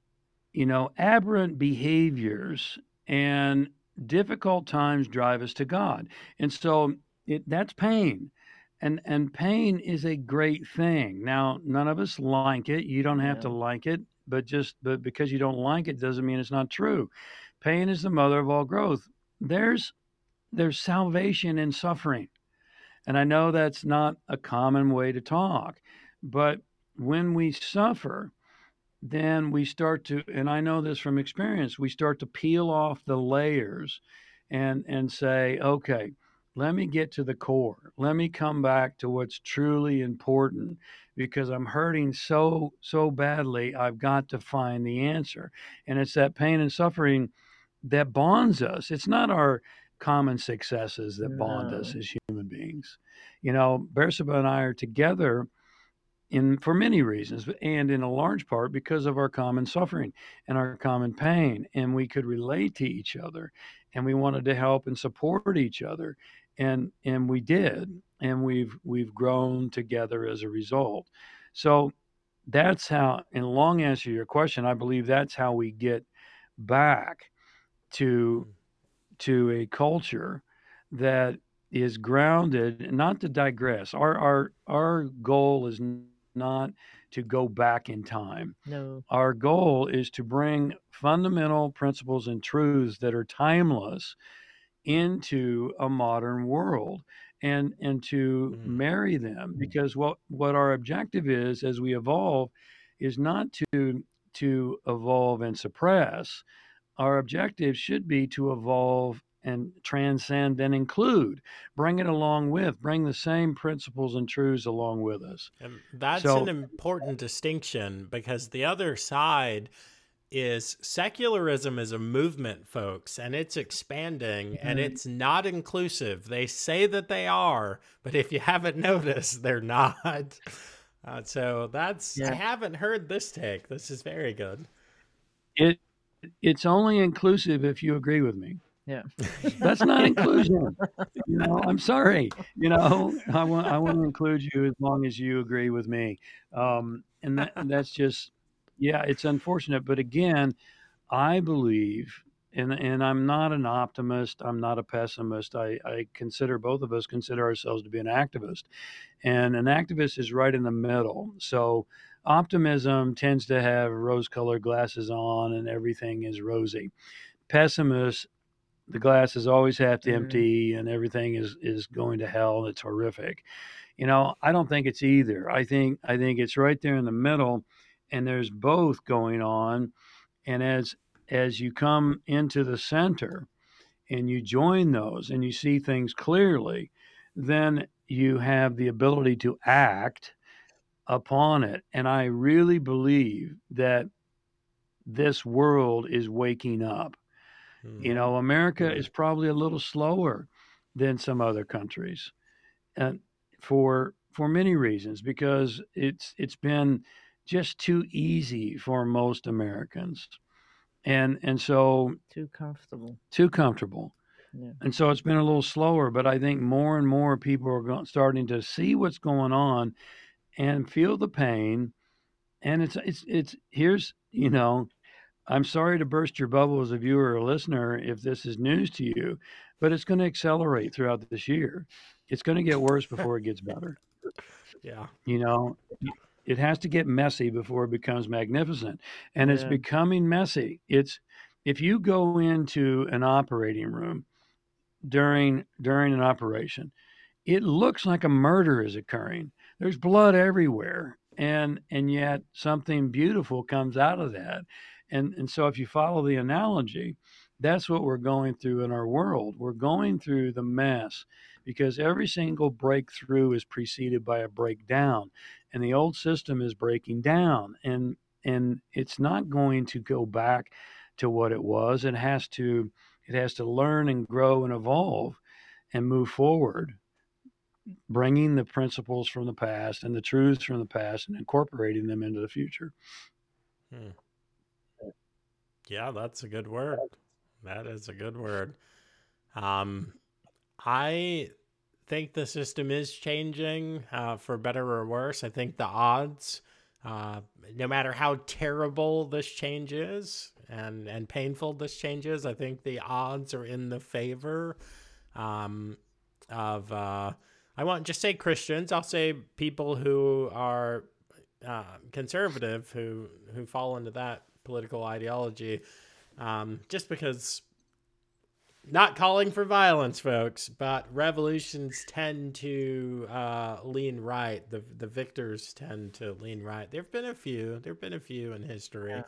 Aberrant behaviors and difficult times drive us to God. And so that's pain. And pain is a great thing. Now, none of us like it. You don't have to No. like it, but because you don't like it doesn't mean it's not true. Pain is the mother of all growth. There's there's salvation in suffering. And I know that's not a common way to talk, but when we suffer, then we start to, and I know this from experience, we start to peel off the layers and say, okay, let me get to the core. Let me come back to what's truly important because I'm hurting so badly. I've got to find the answer. And it's that pain and suffering that bonds us. It's not our common successes that bond us No. as human beings. Bersaba and I are together in for many reasons, and in a large part because of our common suffering and our common pain. And we could relate to each other, and we wanted to help and support each other, and we did, and we've grown together as a result. So that's how, in long answer to your question, I believe that's how we get back to Mm. a culture that is grounded. Not to digress, our goal is not to go back in time. No. Our goal is to bring fundamental principles and truths that are timeless into a modern world, and to Mm. marry them, because what our objective is as we evolve is not to evolve and suppress. Our objective should be to evolve and transcend and include, bring it along with, bring the same principles and truths along with us. And that's an So, important distinction because the other side is secularism is a movement, folks, and it's expanding and mm, it's not inclusive. They say that they are, but if you haven't noticed, they're not. So I Yeah. haven't heard this take. This is very good. it it's only inclusive if you agree with me. Yeah. That's not inclusion. I'm sorry. I want to include you as long as you agree with me. And that's just, yeah, it's unfortunate. But again, I believe, and I'm not an optimist. I'm not a pessimist. I consider, both of us consider ourselves to be an activist, and an activist is right in the middle. So optimism tends to have rose-colored glasses on, and everything is rosy. Pessimists, the glass is always half Mm. empty, and everything is going to hell. And it's horrific. I don't think it's either. I think it's right there in the middle, and there's both going on. And as you come into the center and you join those and you see things clearly, then you have the ability to act upon it. And I really believe that this world is waking up. Hmm. America is probably a little slower than some other countries, and for many reasons, because it's been just too easy for most Americans, and so Too comfortable. too comfortable. Yeah. And so it's been a little slower, but I think more and more people are starting to see what's going on and feel the pain. And it's here's, I'm sorry to burst your bubble as a viewer or listener if this is news to you, but it's going to accelerate throughout this year. It's going to get worse before it gets better. Yeah. You know, it has to get messy before it becomes magnificent. And it's Yeah. becoming messy. It's If you go into an operating room during an operation, it looks like a murder is occurring. There's blood everywhere, and yet something beautiful comes out of that. And so if you follow the analogy, that's what we're going through in our world. We're going through the mess because every single breakthrough is preceded by a breakdown, and the old system is breaking down, and it's not going to go back to what it was. It has to learn and grow and evolve and move forward, bringing the principles from the past and the truths from the past and incorporating them into the future. Hmm. Yeah, that's a good word. That is a good word. I think the system is changing for better or worse. I think the odds, no matter how terrible this change is and painful this change is, I think the odds are in the favor of, I won't just say Christians, I'll say people who are conservative, who fall into that political ideology, just because, not calling for violence, folks, but revolutions tend to lean right. The victors tend to lean right. There've been a few in history,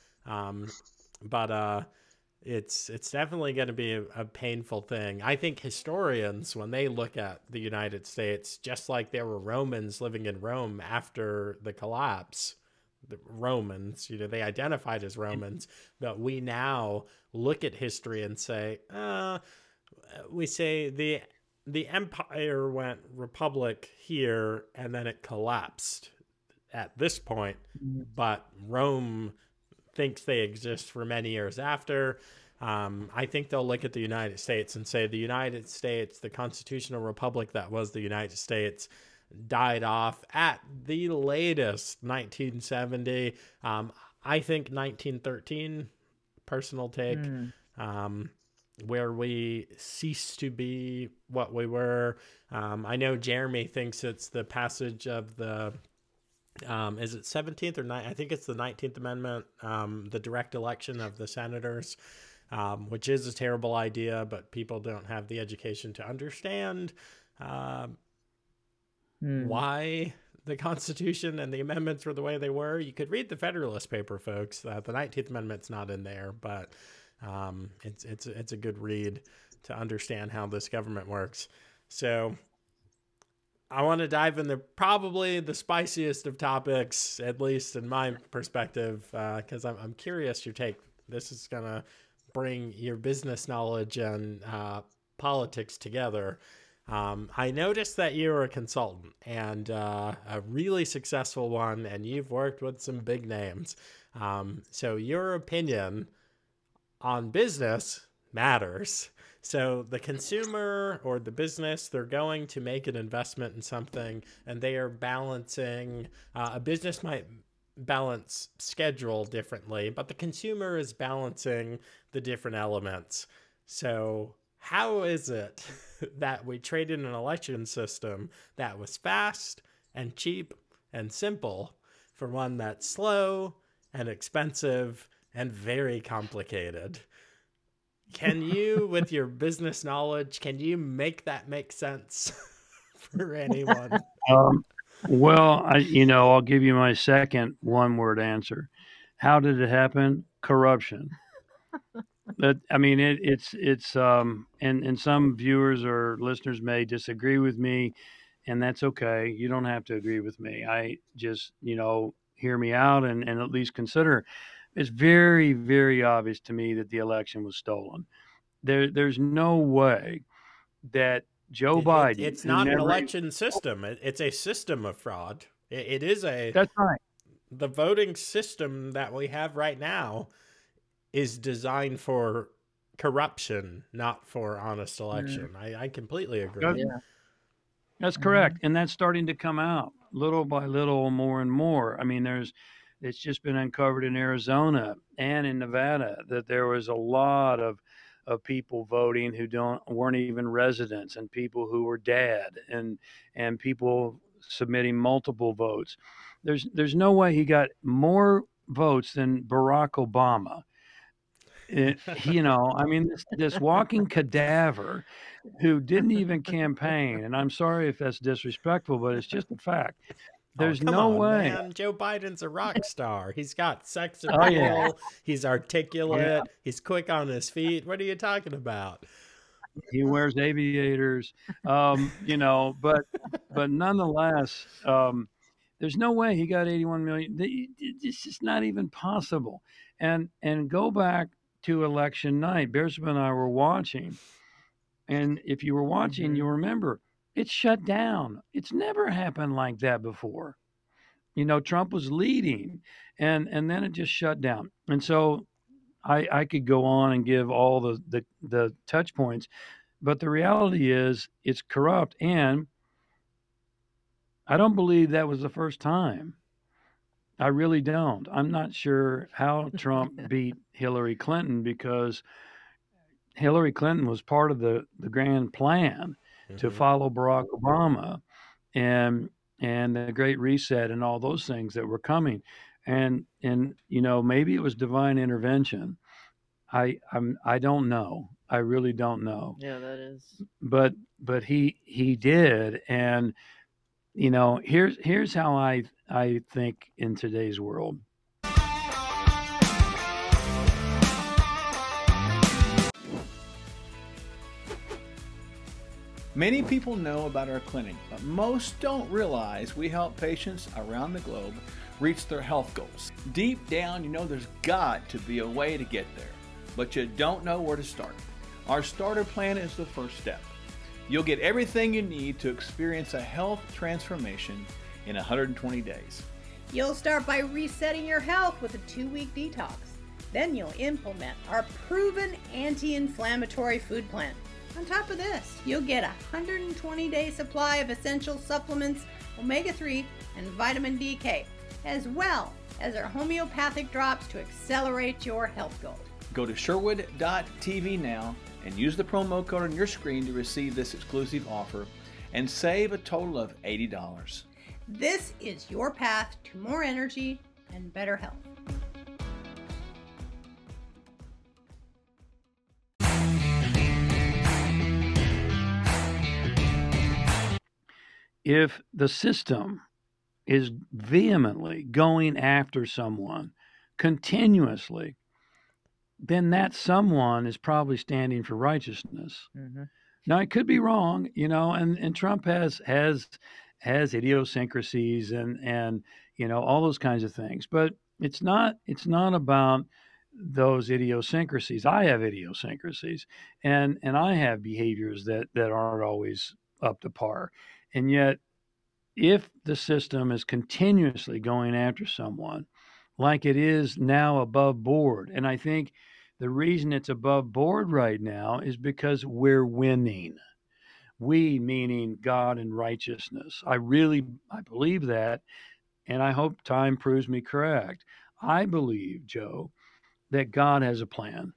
but it's definitely going to be a painful thing. I think historians, when they look at the United States, just like there were Romans living in Rome after the collapse, the Romans, they identified as Romans, but we now look at history and say, we say the empire went republic here and then it collapsed at this point, but Rome thinks they exist for many years after. I think they'll look at the United States and say the United States, the constitutional republic that was the United States, died off at the latest 1970. I think 1913, personal take, where we ceased to be what we were. I know Jeremy thinks it's the passage of the, is it 17th or 9th? I think it's the 19th Amendment, the direct election of the senators, which is a terrible idea, but people don't have the education to understand why the Constitution and the amendments were the way they were. You could read the Federalist paper, folks. The 19th Amendment's not in there, but it's a good read to understand how this government works. So I want to dive into probably the spiciest of topics, at least in my perspective, because I'm curious your take. This is going to bring your business knowledge and politics together. I noticed that you're a consultant and a really successful one, and you've worked with some big names. So your opinion on business matters. So the consumer or the business, they're going to make an investment in something, and they are balancing. A business might balance schedule differently, but the consumer is balancing the different elements. So how is it that we traded an election system that was fast and cheap and simple for one that's slow and expensive and very complicated? Can you, with your business knowledge, can you make that make sense for anyone? Well, I'll give you my second one-word answer. How did it happen? Corruption. It's and some viewers or listeners may disagree with me, and that's okay. You don't have to agree with me. I just, hear me out and at least consider. It's very, very obvious to me that the election was stolen. There's no way that Joe Biden. It's not an election system. It's a system of fraud. It is a. That's right. The voting system that we have right now is designed for corruption, not for honest election. I completely agree. That's correct. And that's starting to come out little by little, more and more. I mean, it's just been uncovered in Arizona and in Nevada that there was a lot of people voting who weren't even residents, and people who were dead, and people submitting multiple votes. There's no way he got more votes than Barack Obama. This walking cadaver who didn't even campaign. And I'm sorry if that's disrespectful, but it's just a fact. There's no way. Man. Joe Biden's a rock star. He's got sex appeal. He's articulate. Yeah. He's quick on his feet. What are you talking about? He wears aviators, but nonetheless, there's no way he got 81 million. It's just not even possible. And go back to election night. Bearsman and I were watching, and if you were watching, you remember it shut down. It's never happened like that before. Trump was leading, and then it just shut down. And so I could go on and give all the touch points, but the reality is it's corrupt, and I don't believe that was the first time. I really don't. I'm not sure how Trump beat Hillary Clinton, because Hillary Clinton was part of the grand plan to follow Barack Obama and the Great Reset and all those things that were coming. And maybe it was divine intervention. I don't know. I really don't know. Yeah, that is. But he did. And here's how I think in today's world. Many people know about our clinic, but most don't realize we help patients around the globe reach their health goals. Deep down, you know there's got to be a way to get there, but you don't know where to start. Our starter plan is the first step. You'll get everything you need to experience a health transformation in 120 days. You'll start by resetting your health with a 2-week detox. Then you'll implement our proven anti-inflammatory food plan. On top of this, you'll get a 120-day supply of essential supplements, omega-3 and vitamin DK, as well as our homeopathic drops to accelerate your health goals. Go to Sherwood.tv now and use the promo code on your screen to receive this exclusive offer and save a total of $80. This is your path to more energy and better health. If the system is vehemently going after someone continuously, then that someone is probably standing for righteousness. Now, I could be wrong, and Trump has idiosyncrasies and all those kinds of things, but it's not about those idiosyncrasies. I have idiosyncrasies, and I have behaviors that aren't always up to par. And yet, if the system is continuously going after someone like it is now above board, and I think the reason it's above board right now is because we're winning. We, meaning God and righteousness. I believe that, and I hope time proves me correct. I believe, Joe, that God has a plan.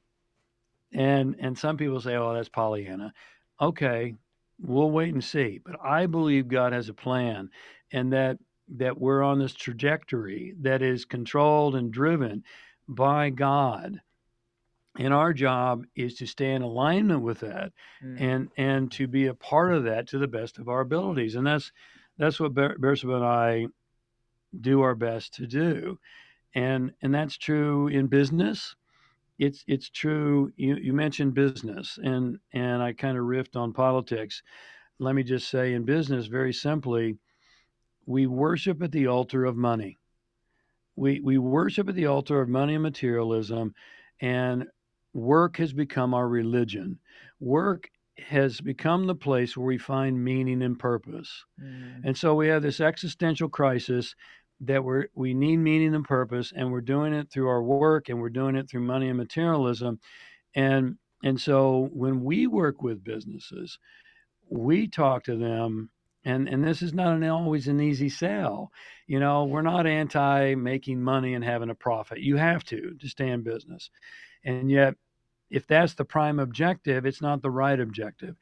And some people say, oh, that's Pollyanna. Okay, we'll wait and see. But I believe God has a plan, and that we're on this trajectory that is controlled and driven by God. And our job is to stay in alignment with that and to be a part of that to the best of our abilities. And that's what Bersabeh and I do our best to do. And that's true in business. It's true. You mentioned business, and I kind of riffed on politics. Let me just say, in business, very simply, we worship at the altar of money. We worship at the altar of money and materialism, and work has become our religion. Work has become the place where we find meaning and purpose. And so we have this existential crisis that we need meaning and purpose, and we're doing it through our work, and we're doing it through money and materialism. And so when we work with businesses, we talk to them, and this is not always an easy sell. We're not anti making money and having a profit. You have to stay in business. And yet, if that's the prime objective, it's not the right objective.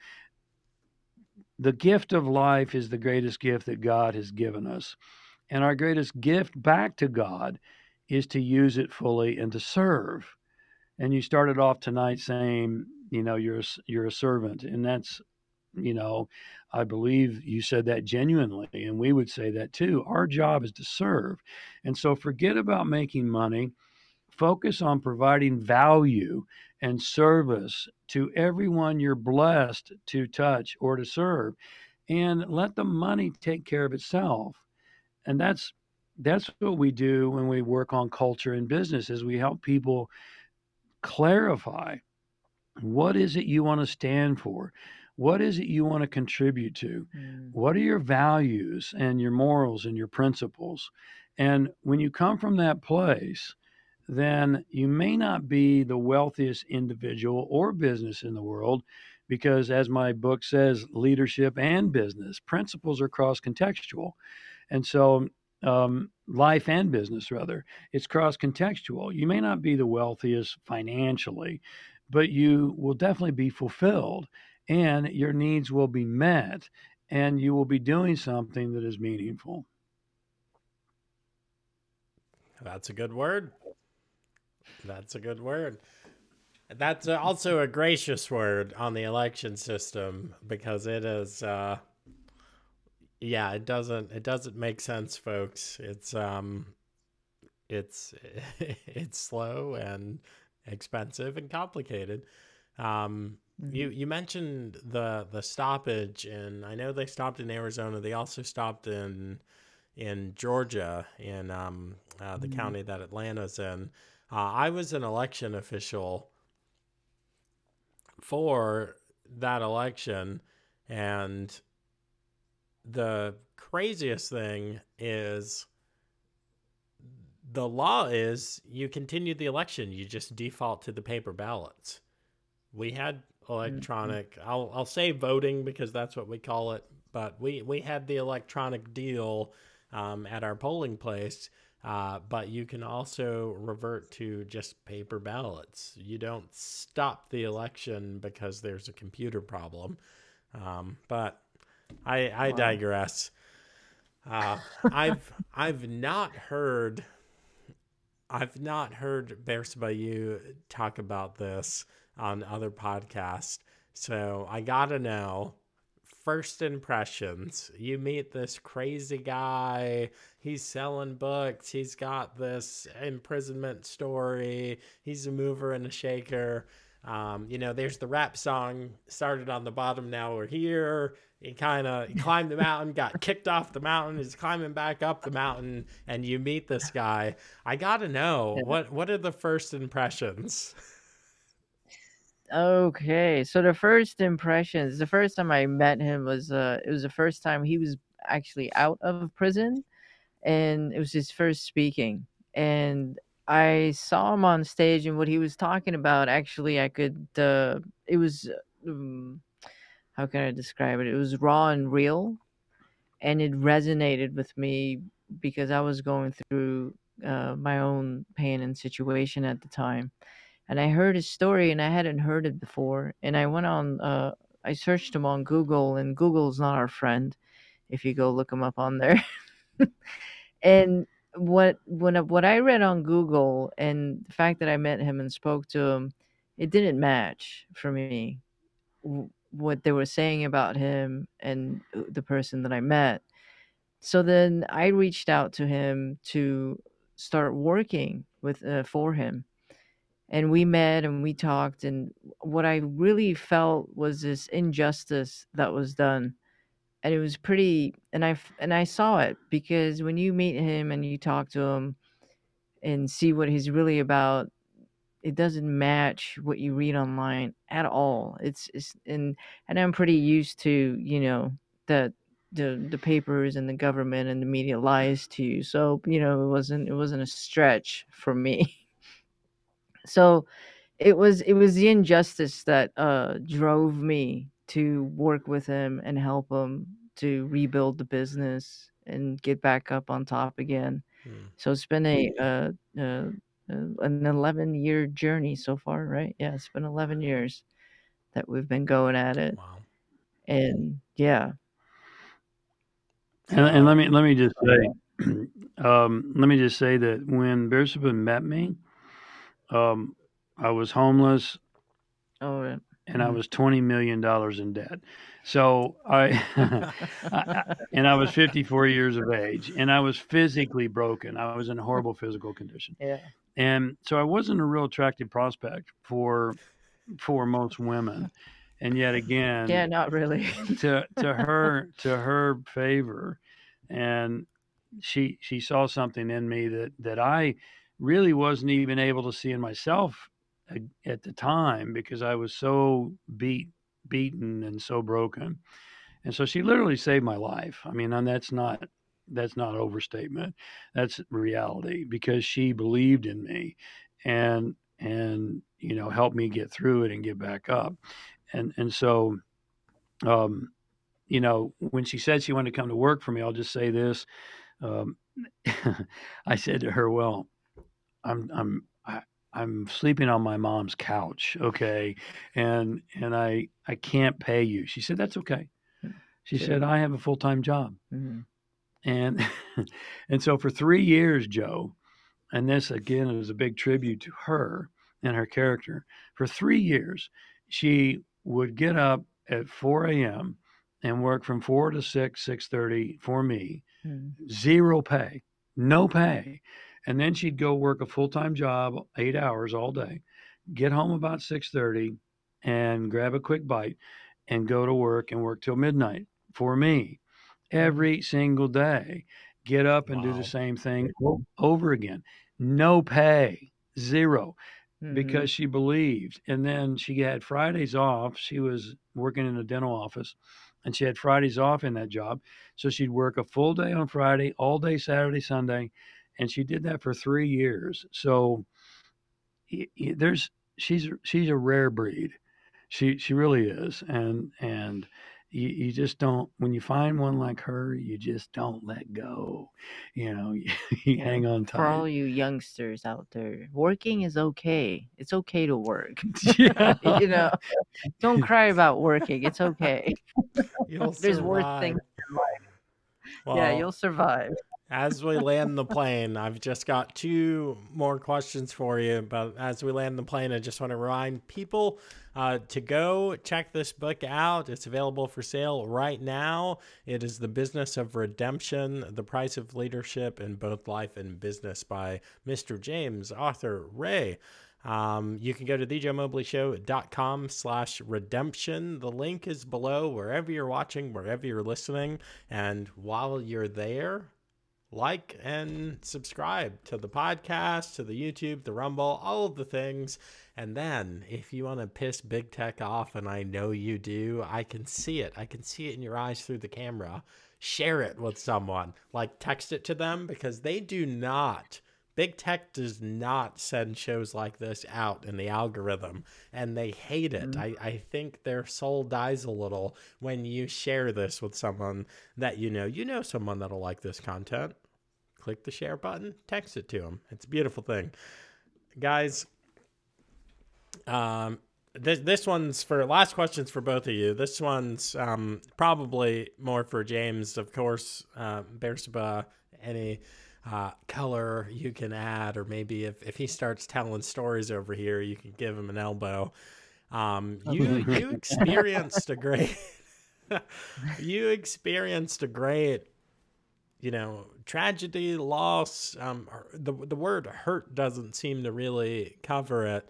The gift of life is the greatest gift that God has given us. And our greatest gift back to God is to use it fully and to serve. And you started off tonight saying, you're a servant. And that's, I believe you said that genuinely. And we would say that too. Our job is to serve. And so forget about making money. Focus on providing value and service to everyone you're blessed to touch or to serve, and let the money take care of itself. And that's what we do when we work on culture in business, is we help people clarify what is it you want to stand for? What is it you want to contribute to? What are your values and your morals and your principles? And when you come from that place, then you may not be the wealthiest individual or business in the world because, as my book says, leadership and business principles are cross contextual. And so, life and business, rather, it's cross contextual. You may not be the wealthiest financially, but you will definitely be fulfilled and your needs will be met and you will be doing something that is meaningful. That's a good word. That's a good word. That's also a gracious word on the election system because it is it doesn't make sense, folks. It's it's slow and expensive and complicated. You mentioned the stoppage, and I know they stopped in Arizona. They also stopped in Georgia, in the county that Atlanta's in. I was an election official for that election, and the craziest thing is the law is you continue the election, you just default to the paper ballots. We had electronic, I'll say voting because that's what we call it, but we had the electronic deal at our polling place, but you can also revert to just paper ballots. You don't stop the election because there's a computer problem. But I digress. I've not heard Bears Bayou talk about this on other podcasts, so I gotta know. First impressions. You meet this crazy guy. He's selling books. He's got this imprisonment story. He's a mover and a shaker. There's the rap song, started on the bottom, now we're here. He climbed the mountain, got kicked off the mountain. He's climbing back up the mountain, and you meet this guy. I gotta know, what are the first impressions? Okay, so the first impressions, the first time I met him was it was the first time he was actually out of prison, and it was his first speaking. And I saw him on stage, and what he was talking about, actually, I could it was how can I describe it? It was raw and real, and it resonated with me because I was going through my own pain and situation at the time. And I heard his story, and I hadn't heard it before. And I went on, I searched him on Google, and Google's not our friend if you go look him up on there. And what I read on Google, and the fact that I met him and spoke to him, it didn't match for me what they were saying about him and the person that I met. So then I reached out to him to start working with for him. And we met and we talked, and what I really felt was this injustice that was done. And it was pretty, and I saw it because when you meet him and you talk to him and see what he's really about, it doesn't match what you read online at all. It's and I'm pretty used to, that the papers and the government and the media lies to you. So, it wasn't a stretch for me. So it was the injustice that drove me to work with him and help him to rebuild the business and get back up on top again. So it's been an 11-year journey so far, right? Yeah, it's been 11 years that we've been going at it. Wow. And yeah. And let me just say, let me just say that when Beersheba met me, I was homeless. Oh, yeah. And I was $20 million in debt. So and I was 54 years of age, and I was physically broken. I was in a horrible physical condition. Yeah. And so I wasn't a real attractive prospect for most women. And yet again, yeah, not really. to her favor, and she saw something in me that I really wasn't even able to see in myself at the time because I was so beaten and so broken. And so she literally saved my life. I mean, and that's not overstatement. That's reality because she believed in me and helped me get through it and get back up. And so when she said she wanted to come to work for me, I'll just say this. Um, I said to her, "Well, I'm sleeping on my mom's couch, okay, and I can't pay you." She said, "That's okay." She Sure. said, "I have a full-time job," Mm-hmm. and and so for 3 years, Joe, and this again is a big tribute to her and her character. For 3 years, she would get up at 4 a.m. and work from 4 to 6, 6:30 for me, Mm-hmm. zero pay, no pay. And then she'd go work a full-time job, 8 hours all day, get home about 6:30 and grab a quick bite and go to work and work till midnight for me every single day. Get up and do the Wow. same thing over again. No pay, zero, Mm-hmm. because she believed. And then she had Fridays off. She was working in a dental office and she had Fridays off in that job. So she'd work a full day on Friday, all day Saturday, Sunday. And she did that for 3 years. So there's she's a rare breed. She really is, and you just don't, when you find one like her, you just don't let go. You Yeah. hang on For all tight. you youngsters out there, working is okay. It's okay to work. Yeah. Don't cry about working. It's okay. You'll There's worse survive. things in life. Yeah, Well, you'll survive. as we land the plane, I've just got two more questions for you. But as we land the plane, I just want to remind people to go check this book out. It's available for sale right now. It is The Business of Redemption, The Price of Leadership in Both Life and Business by Mr. James Arthur Ray. You can go to thejoemobleyshow.com/redemption. The link is below wherever you're watching, wherever you're listening. And while you're there, like and subscribe to the podcast, to the YouTube, the Rumble, all of the things. And then if you want to piss big tech off, and I know you do, I can see it. I can see it in your eyes through the camera. Share it with someone. Like, text it to them, because they do not. Big tech does not send shows like this out in the algorithm, and they hate it. I think their soul dies a little when you share this with someone that you know someone that'll like this content. Click the share button, text it to them. It's a beautiful thing. Guys, this one's for last questions for both of you. This one's probably more for James. Of course, Bersaba, any color you can add, or maybe if he starts telling stories over here, you can give him an elbow. You experienced a great tragedy, loss. The word hurt doesn't seem to really cover it.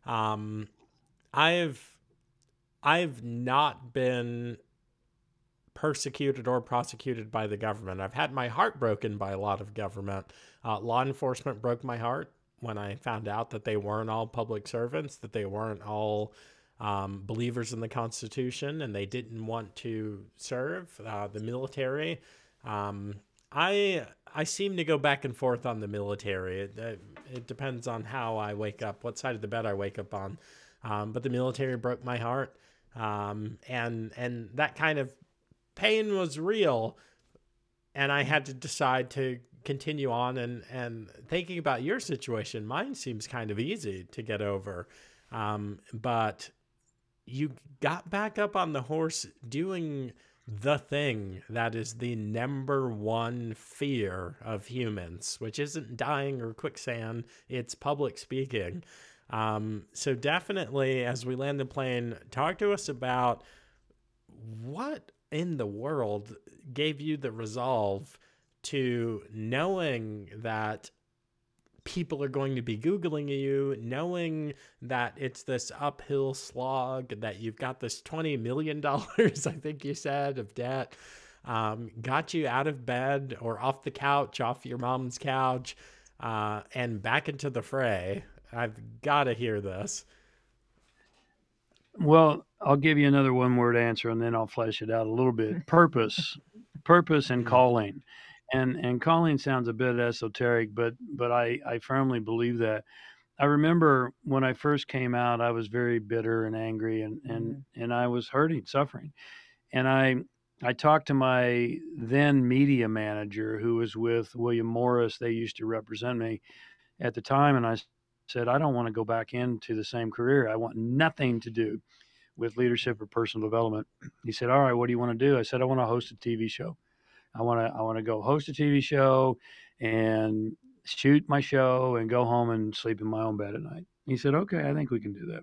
I've not been persecuted or prosecuted by the government. I've had my heart broken by a lot of government. Law enforcement broke my heart when I found out that they weren't all public servants, that they weren't all believers in the Constitution, and they didn't want to serve. The military. I seem to go back and forth on the military. It depends on how I wake up, what side of the bed I wake up on. But the military broke my heart, and that kind of pain was real, and I had to decide to continue on. And thinking about your situation, mine seems kind of easy to get over, but you got back up on the horse doing the thing that is the number one fear of humans, which isn't dying or quicksand, it's public speaking. So definitely, as we land the plane, talk to us about what in the world gave you the resolve to knowing that people are going to be Googling you, knowing that it's this uphill slog, that you've got this $20 million, I think you said, of debt, got you out of bed or off the couch, off your mom's couch, and back into the fray. I've got to hear this. Well, I'll give you another one-word answer, and then I'll flesh it out a little bit. Purpose, and calling, and calling sounds a bit esoteric, but I firmly believe that. I remember when I first came out, I was very bitter and angry, and I was hurting, suffering, and I talked to my then media manager, who was with William Morris. They used to represent me at the time, and I said, I don't want to go back into the same career. I want nothing to do with leadership or personal development. He said, all right, what do you want to do? I said, I want to host a TV show. I want to go host a TV show and shoot my show and go home and sleep in my own bed at night. He said, okay, I think we can do that.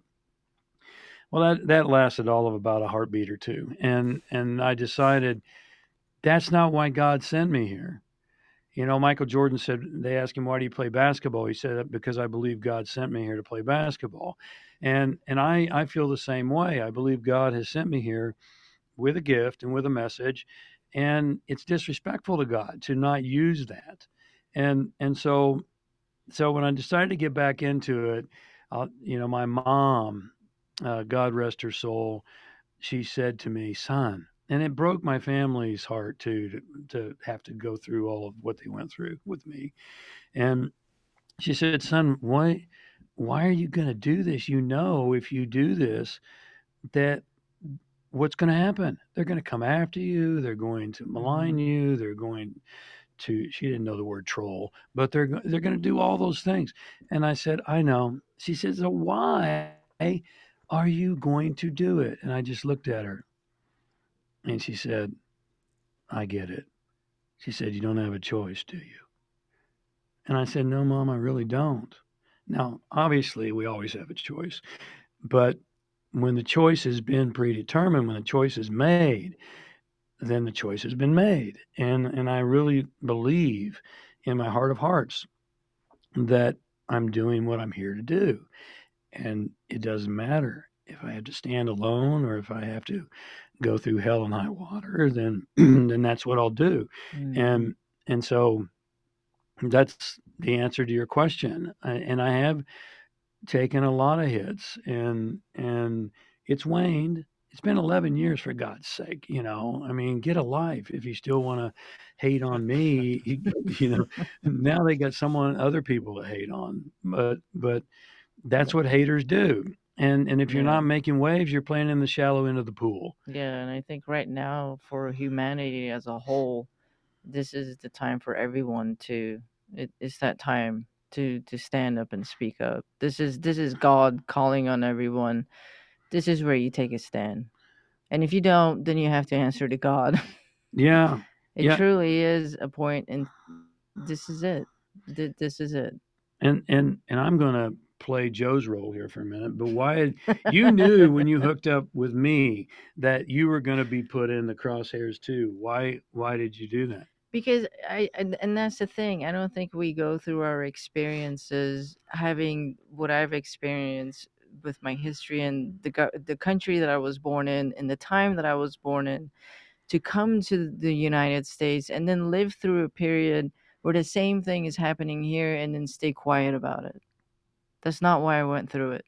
Well, that lasted all of about a heartbeat or two. And I decided that's not why God sent me here. You know, Michael Jordan said, they asked him, why do you play basketball? He said, because I believe God sent me here to play basketball. And I feel the same way. I believe God has sent me here with a gift and with a message. And it's disrespectful to God to not use that. And so when I decided to get back into it, you know, my mom, God rest her soul, she said to me, son, and it broke my family's heart too to have to go through all of what they went through with me. And she said, son, why are you going to do this? You know, if you do this, that what's going to happen? They're going to come after you. They're going to malign you. They're going to, she didn't know the word troll, but they're going to do all those things. And I said, I know. She said, so why are you going to do it? And I just looked at her. And she said, I get it. She said, you don't have a choice, do you? And I said, no, Mom, I really don't. Now, obviously, we always have a choice. But when the choice has been predetermined, when the choice is made, then the choice has been made. And I really believe in my heart of hearts that I'm doing what I'm here to do. And it doesn't matter if I have to stand alone or if I have to go through hell and high water, then then that's what I'll do. And so that's the answer to your question. And I have taken a lot of hits, and it's waned. It's been 11 years, for God's sake. You know, I mean, get a life. If you still want to hate on me, you know, now they got other people to hate on. But that's what haters do. And if you're not making waves, you're playing in the shallow end of the pool. Yeah, and I think right now for humanity as a whole, this is the time for everyone to. It's that time to stand up and speak up. This is God calling on everyone. This is where you take a stand, and if you don't, then you have to answer to God. Yeah, It truly is a point, and this is it. This is it. And I'm gonna play Joe's role here for a minute, but why you knew when you hooked up with me that you were going to be put in the crosshairs too? Why did you do that? Because and that's the thing. I don't think we go through our experiences having what I've experienced with my history and the country that I was born in and the time that I was born in, to come to the United States and then live through a period where the same thing is happening here and then stay quiet about it. That's not why I went through it.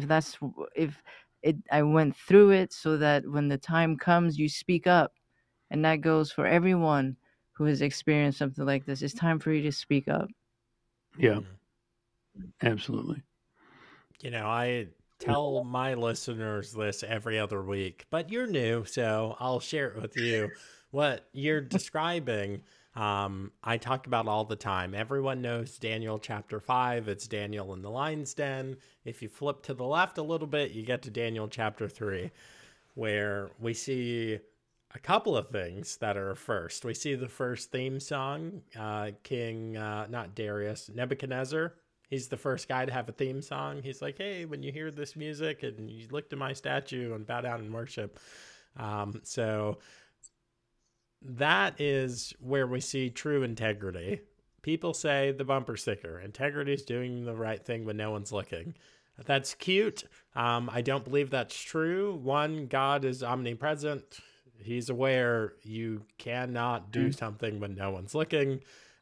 I went through it so that when the time comes, you speak up. And that goes for everyone who has experienced something like this. It's time for you to speak up. Yeah, absolutely. You know, I tell my listeners this every other week, but you're new, so I'll share it with you. What you're describing, I talk about all the time. Everyone knows Daniel chapter 5. It's Daniel in the lion's den. If you flip to the left a little bit, you get to Daniel chapter 3, where we see a couple of things that are first. We see the first theme song, not Darius, Nebuchadnezzar. He's the first guy to have a theme song. He's like, hey, when you hear this music and you look to my statue and bow down and worship. So that is where we see true integrity. People say the bumper sticker, integrity is doing the right thing when no one's looking. That's cute. I don't believe that's true. One, God is omnipresent. He's aware you cannot do something when no one's looking.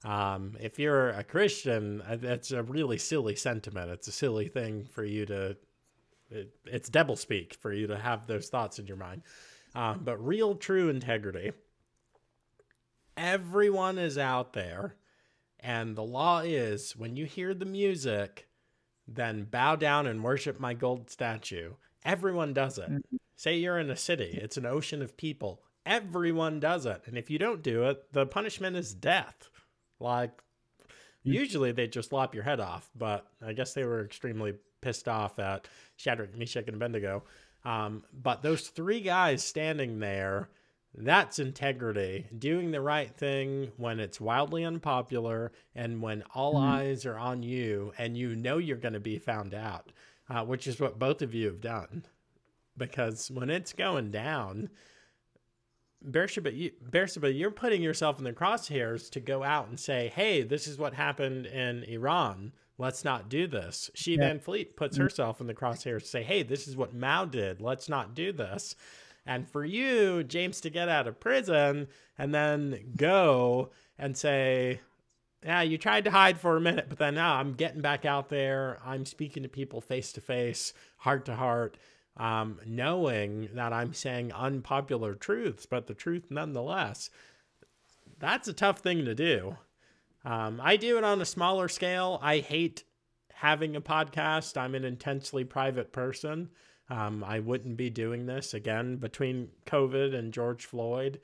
If you're a Christian, that's a really silly sentiment. It's a silly thing for you to, it's devil speak for you to have those thoughts in your mind. But real, true integrity. Everyone is out there, and the law is when you hear the music, then bow down and worship my gold statue. Everyone does it. Say you're in a city, it's an ocean of people. Everyone does it. And if you don't do it, the punishment is death. Like, usually they just lop your head off, but I guess they were extremely pissed off at Shadrach, Meshach, and Abednego. But those three guys standing there, that's integrity. Doing the right thing when it's wildly unpopular and when all eyes are on you and you know you're going to be found out, which is what both of you have done. Because when it's going down, Beersheba, you're putting yourself in the crosshairs to go out and say, hey, this is what happened in Iran. Let's not do this. She Van Fleet puts herself in the crosshairs to say, hey, this is what Mao did. Let's not do this. And for you, James, to get out of prison and then go and say, yeah, you tried to hide for a minute, but then now I'm getting back out there. I'm speaking to people face to face, heart to heart, knowing that I'm saying unpopular truths, but the truth nonetheless. That's a tough thing to do. I do it on a smaller scale. I hate having a podcast. I'm an intensely private person. I wouldn't be doing this again between COVID and George Floyd.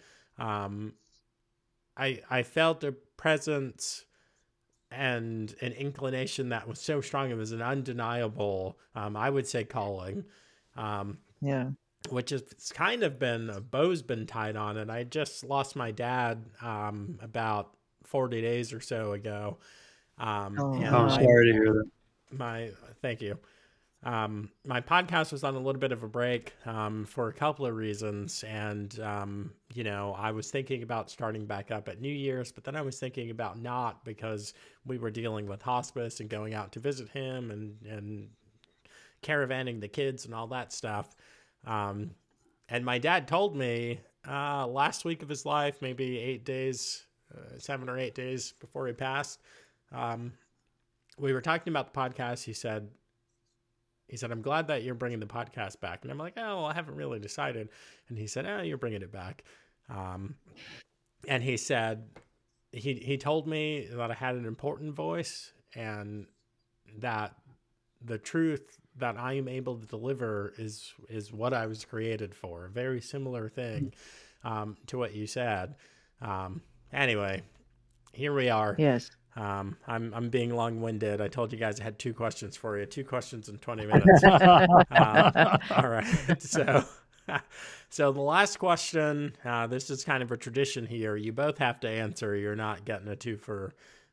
I felt a presence and an inclination that was so strong. It was an undeniable, I would say, calling. Which has kind of been, a bow's been tied on it. I just lost my dad about 40 days or so ago. I'm sorry to hear that. Thank you. My podcast was on a little bit of a break for a couple of reasons. And, I was thinking about starting back up at New Year's, but then I was thinking about not, because we were dealing with hospice and going out to visit him and caravanning the kids and all that stuff. And my dad told me last week of his life, maybe 8 days, 7 or 8 days before he passed, we were talking about the podcast. He said, I'm glad that you're bringing the podcast back. And I'm like, oh, well, I haven't really decided. And he said, oh, you're bringing it back. And he said, he told me that I had an important voice and that the truth that I am able to deliver is what I was created for. A very similar thing to what you said. Anyway, here we are. Yes. I'm being long-winded. I told you guys I had 2 questions for you. 2 questions in 20 minutes. All right. So the last question, this is kind of a tradition here. You both have to answer. You're not getting a 2 for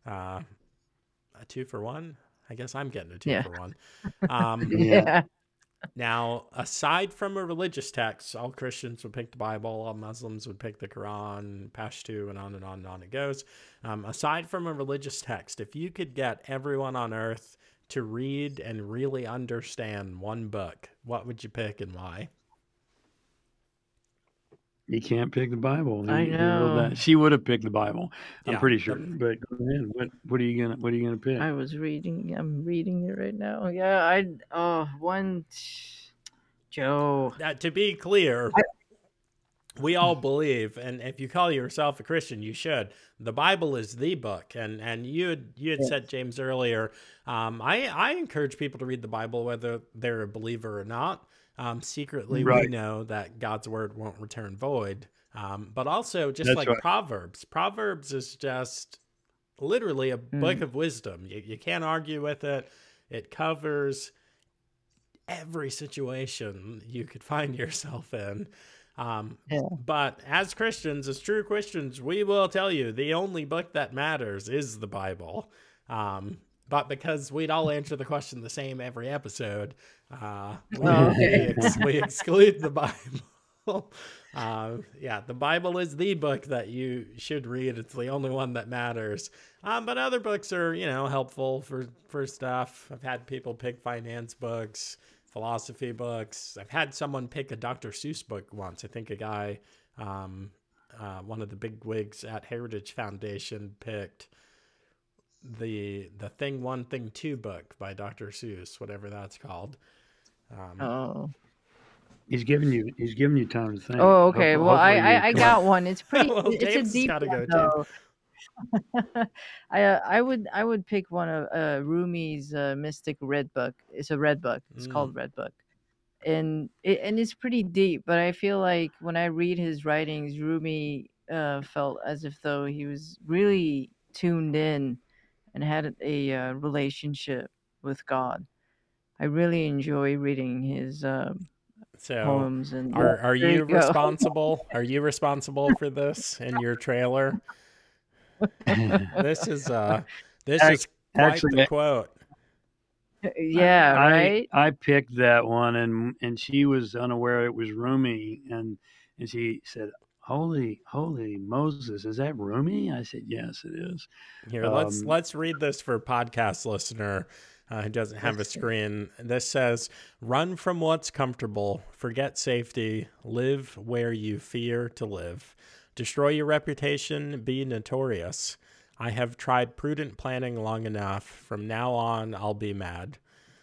1. I guess I'm getting a 2 for 1. Yeah. Now, aside from a religious text, all Christians would pick the Bible, all Muslims would pick the Quran, Pashto, and on and on and on it goes. Aside from a religious text, if you could get everyone on earth to read and really understand one book, what would you pick and why? You can't pick the Bible. I know. She would have picked the Bible. I'm Yeah. pretty sure. But go ahead. What are you gonna pick? I'm reading it right now. Joe. To be clear, we all believe, and if you call yourself a Christian, you should. The Bible is the book, and you had said, James, earlier. I encourage people to read the Bible whether they're a believer or not. Secretly, Right. we know that God's word won't return void. But also, just That's like right. Proverbs. Proverbs is just literally a book of wisdom. You can't argue with it. It covers every situation you could find yourself in. But as Christians, as true Christians, we will tell you the only book that matters is the Bible. But because we'd all answer the question the same every episode, we exclude the Bible. The Bible is the book that you should read. It's the only one that matters. But other books are, helpful for stuff. I've had people pick finance books, philosophy books. I've had someone pick a Dr. Seuss book once. I think a guy, one of the big wigs at Heritage Foundation picked the Thing 1, Thing 2 book by Dr. Seuss, whatever that's called. Oh. He's giving you time to think. Oh, okay. Well, Hopefully you I come got up. one. It's pretty. Well, It's a James has deep got to one go too. though. I would pick one of Rumi's Mystic Red Book. It's a red book. It's called Red Book, and it's pretty deep. But I feel like when I read his writings, Rumi felt as if though he was really tuned in and had a relationship with God. I really enjoy reading his So poems. And are there you you go. responsible? Are you responsible for this in your trailer? This is quite Actually, the quote. Yeah, right. I picked that one, and she was unaware it was Rumi, and she said, "Holy Moses, is that Rumi?" I said, "Yes, it is." Here, let's read this for podcast listener who doesn't have a screen. This says, "Run from what's comfortable, forget safety, live where you fear to live. Destroy your reputation, be notorious. I have tried prudent planning long enough. From now on, I'll be mad."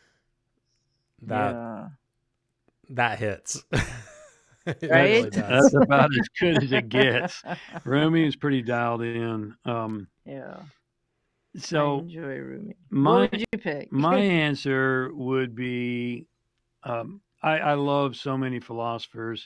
That hits. It Right? really does. That's about as good as it gets. Rumi is pretty dialed in. Yeah. I So enjoy Rumi. my What would you pick? my answer would be, I love so many philosophers,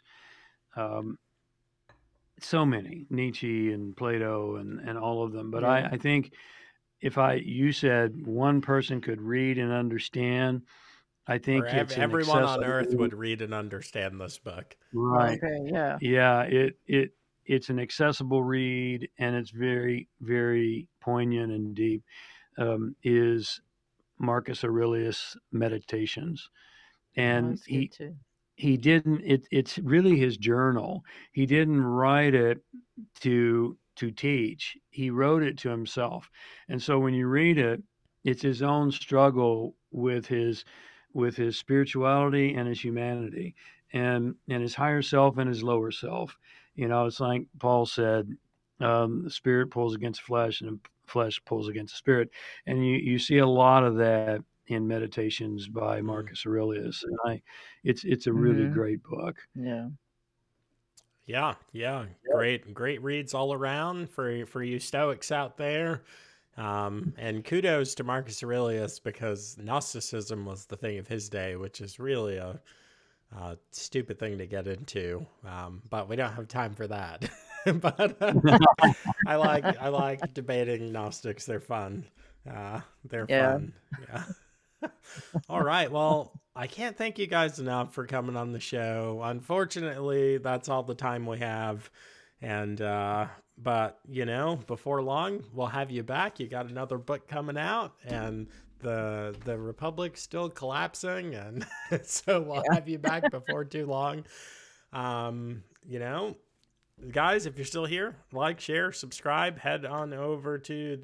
so many, Nietzsche and Plato and all of them. But Yeah. I think if you said one person could read and understand, I Or think it's an everyone on earth accessible, would read and understand this book. right? Okay. Yeah. Yeah, it's an accessible read, and it's very, very poignant and deep. Is Marcus Aurelius' Meditations, Oh, and it's good too. he didn't. It's really his journal. He didn't write it to teach. He wrote it to himself, and so when you read it, it's his own struggle with his spirituality and his humanity, and his higher self and his lower self. You know, it's like Paul said, the spirit pulls against flesh, and the flesh pulls against the spirit, and you see a lot of that in Meditations by Marcus Aurelius, and it's a really Mm-hmm. great book. Yeah. Yeah. Great reads all around for you Stoics out there. And kudos to Marcus Aurelius, because Gnosticism was the thing of his day, which is really a stupid thing to get into. But we don't have time for that. But I like debating Gnostics. They're fun. They're Yeah. fun. Yeah. All right. Well, I can't thank you guys enough for coming on the show. Unfortunately, that's all the time we have. And, but you know, before long, we'll have you back. You got another book coming out, and the Republic's still collapsing. And so we'll have you back before too long. You know, guys, if you're still here, like, share, subscribe, head on over to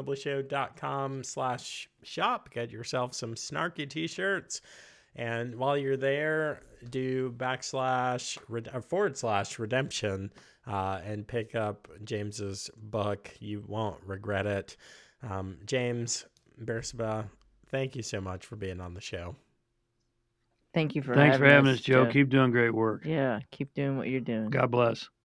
thejoemoblyshow.com/shop. Get yourself some snarky t-shirts. And while you're there, do //redemption and pick up James's book. You won't regret it. James Bersaba, thank you so much for being on the show. Thank you for Thanks for having us, Joe. Jeff. Keep doing great work. Yeah. Keep doing what you're doing. God bless.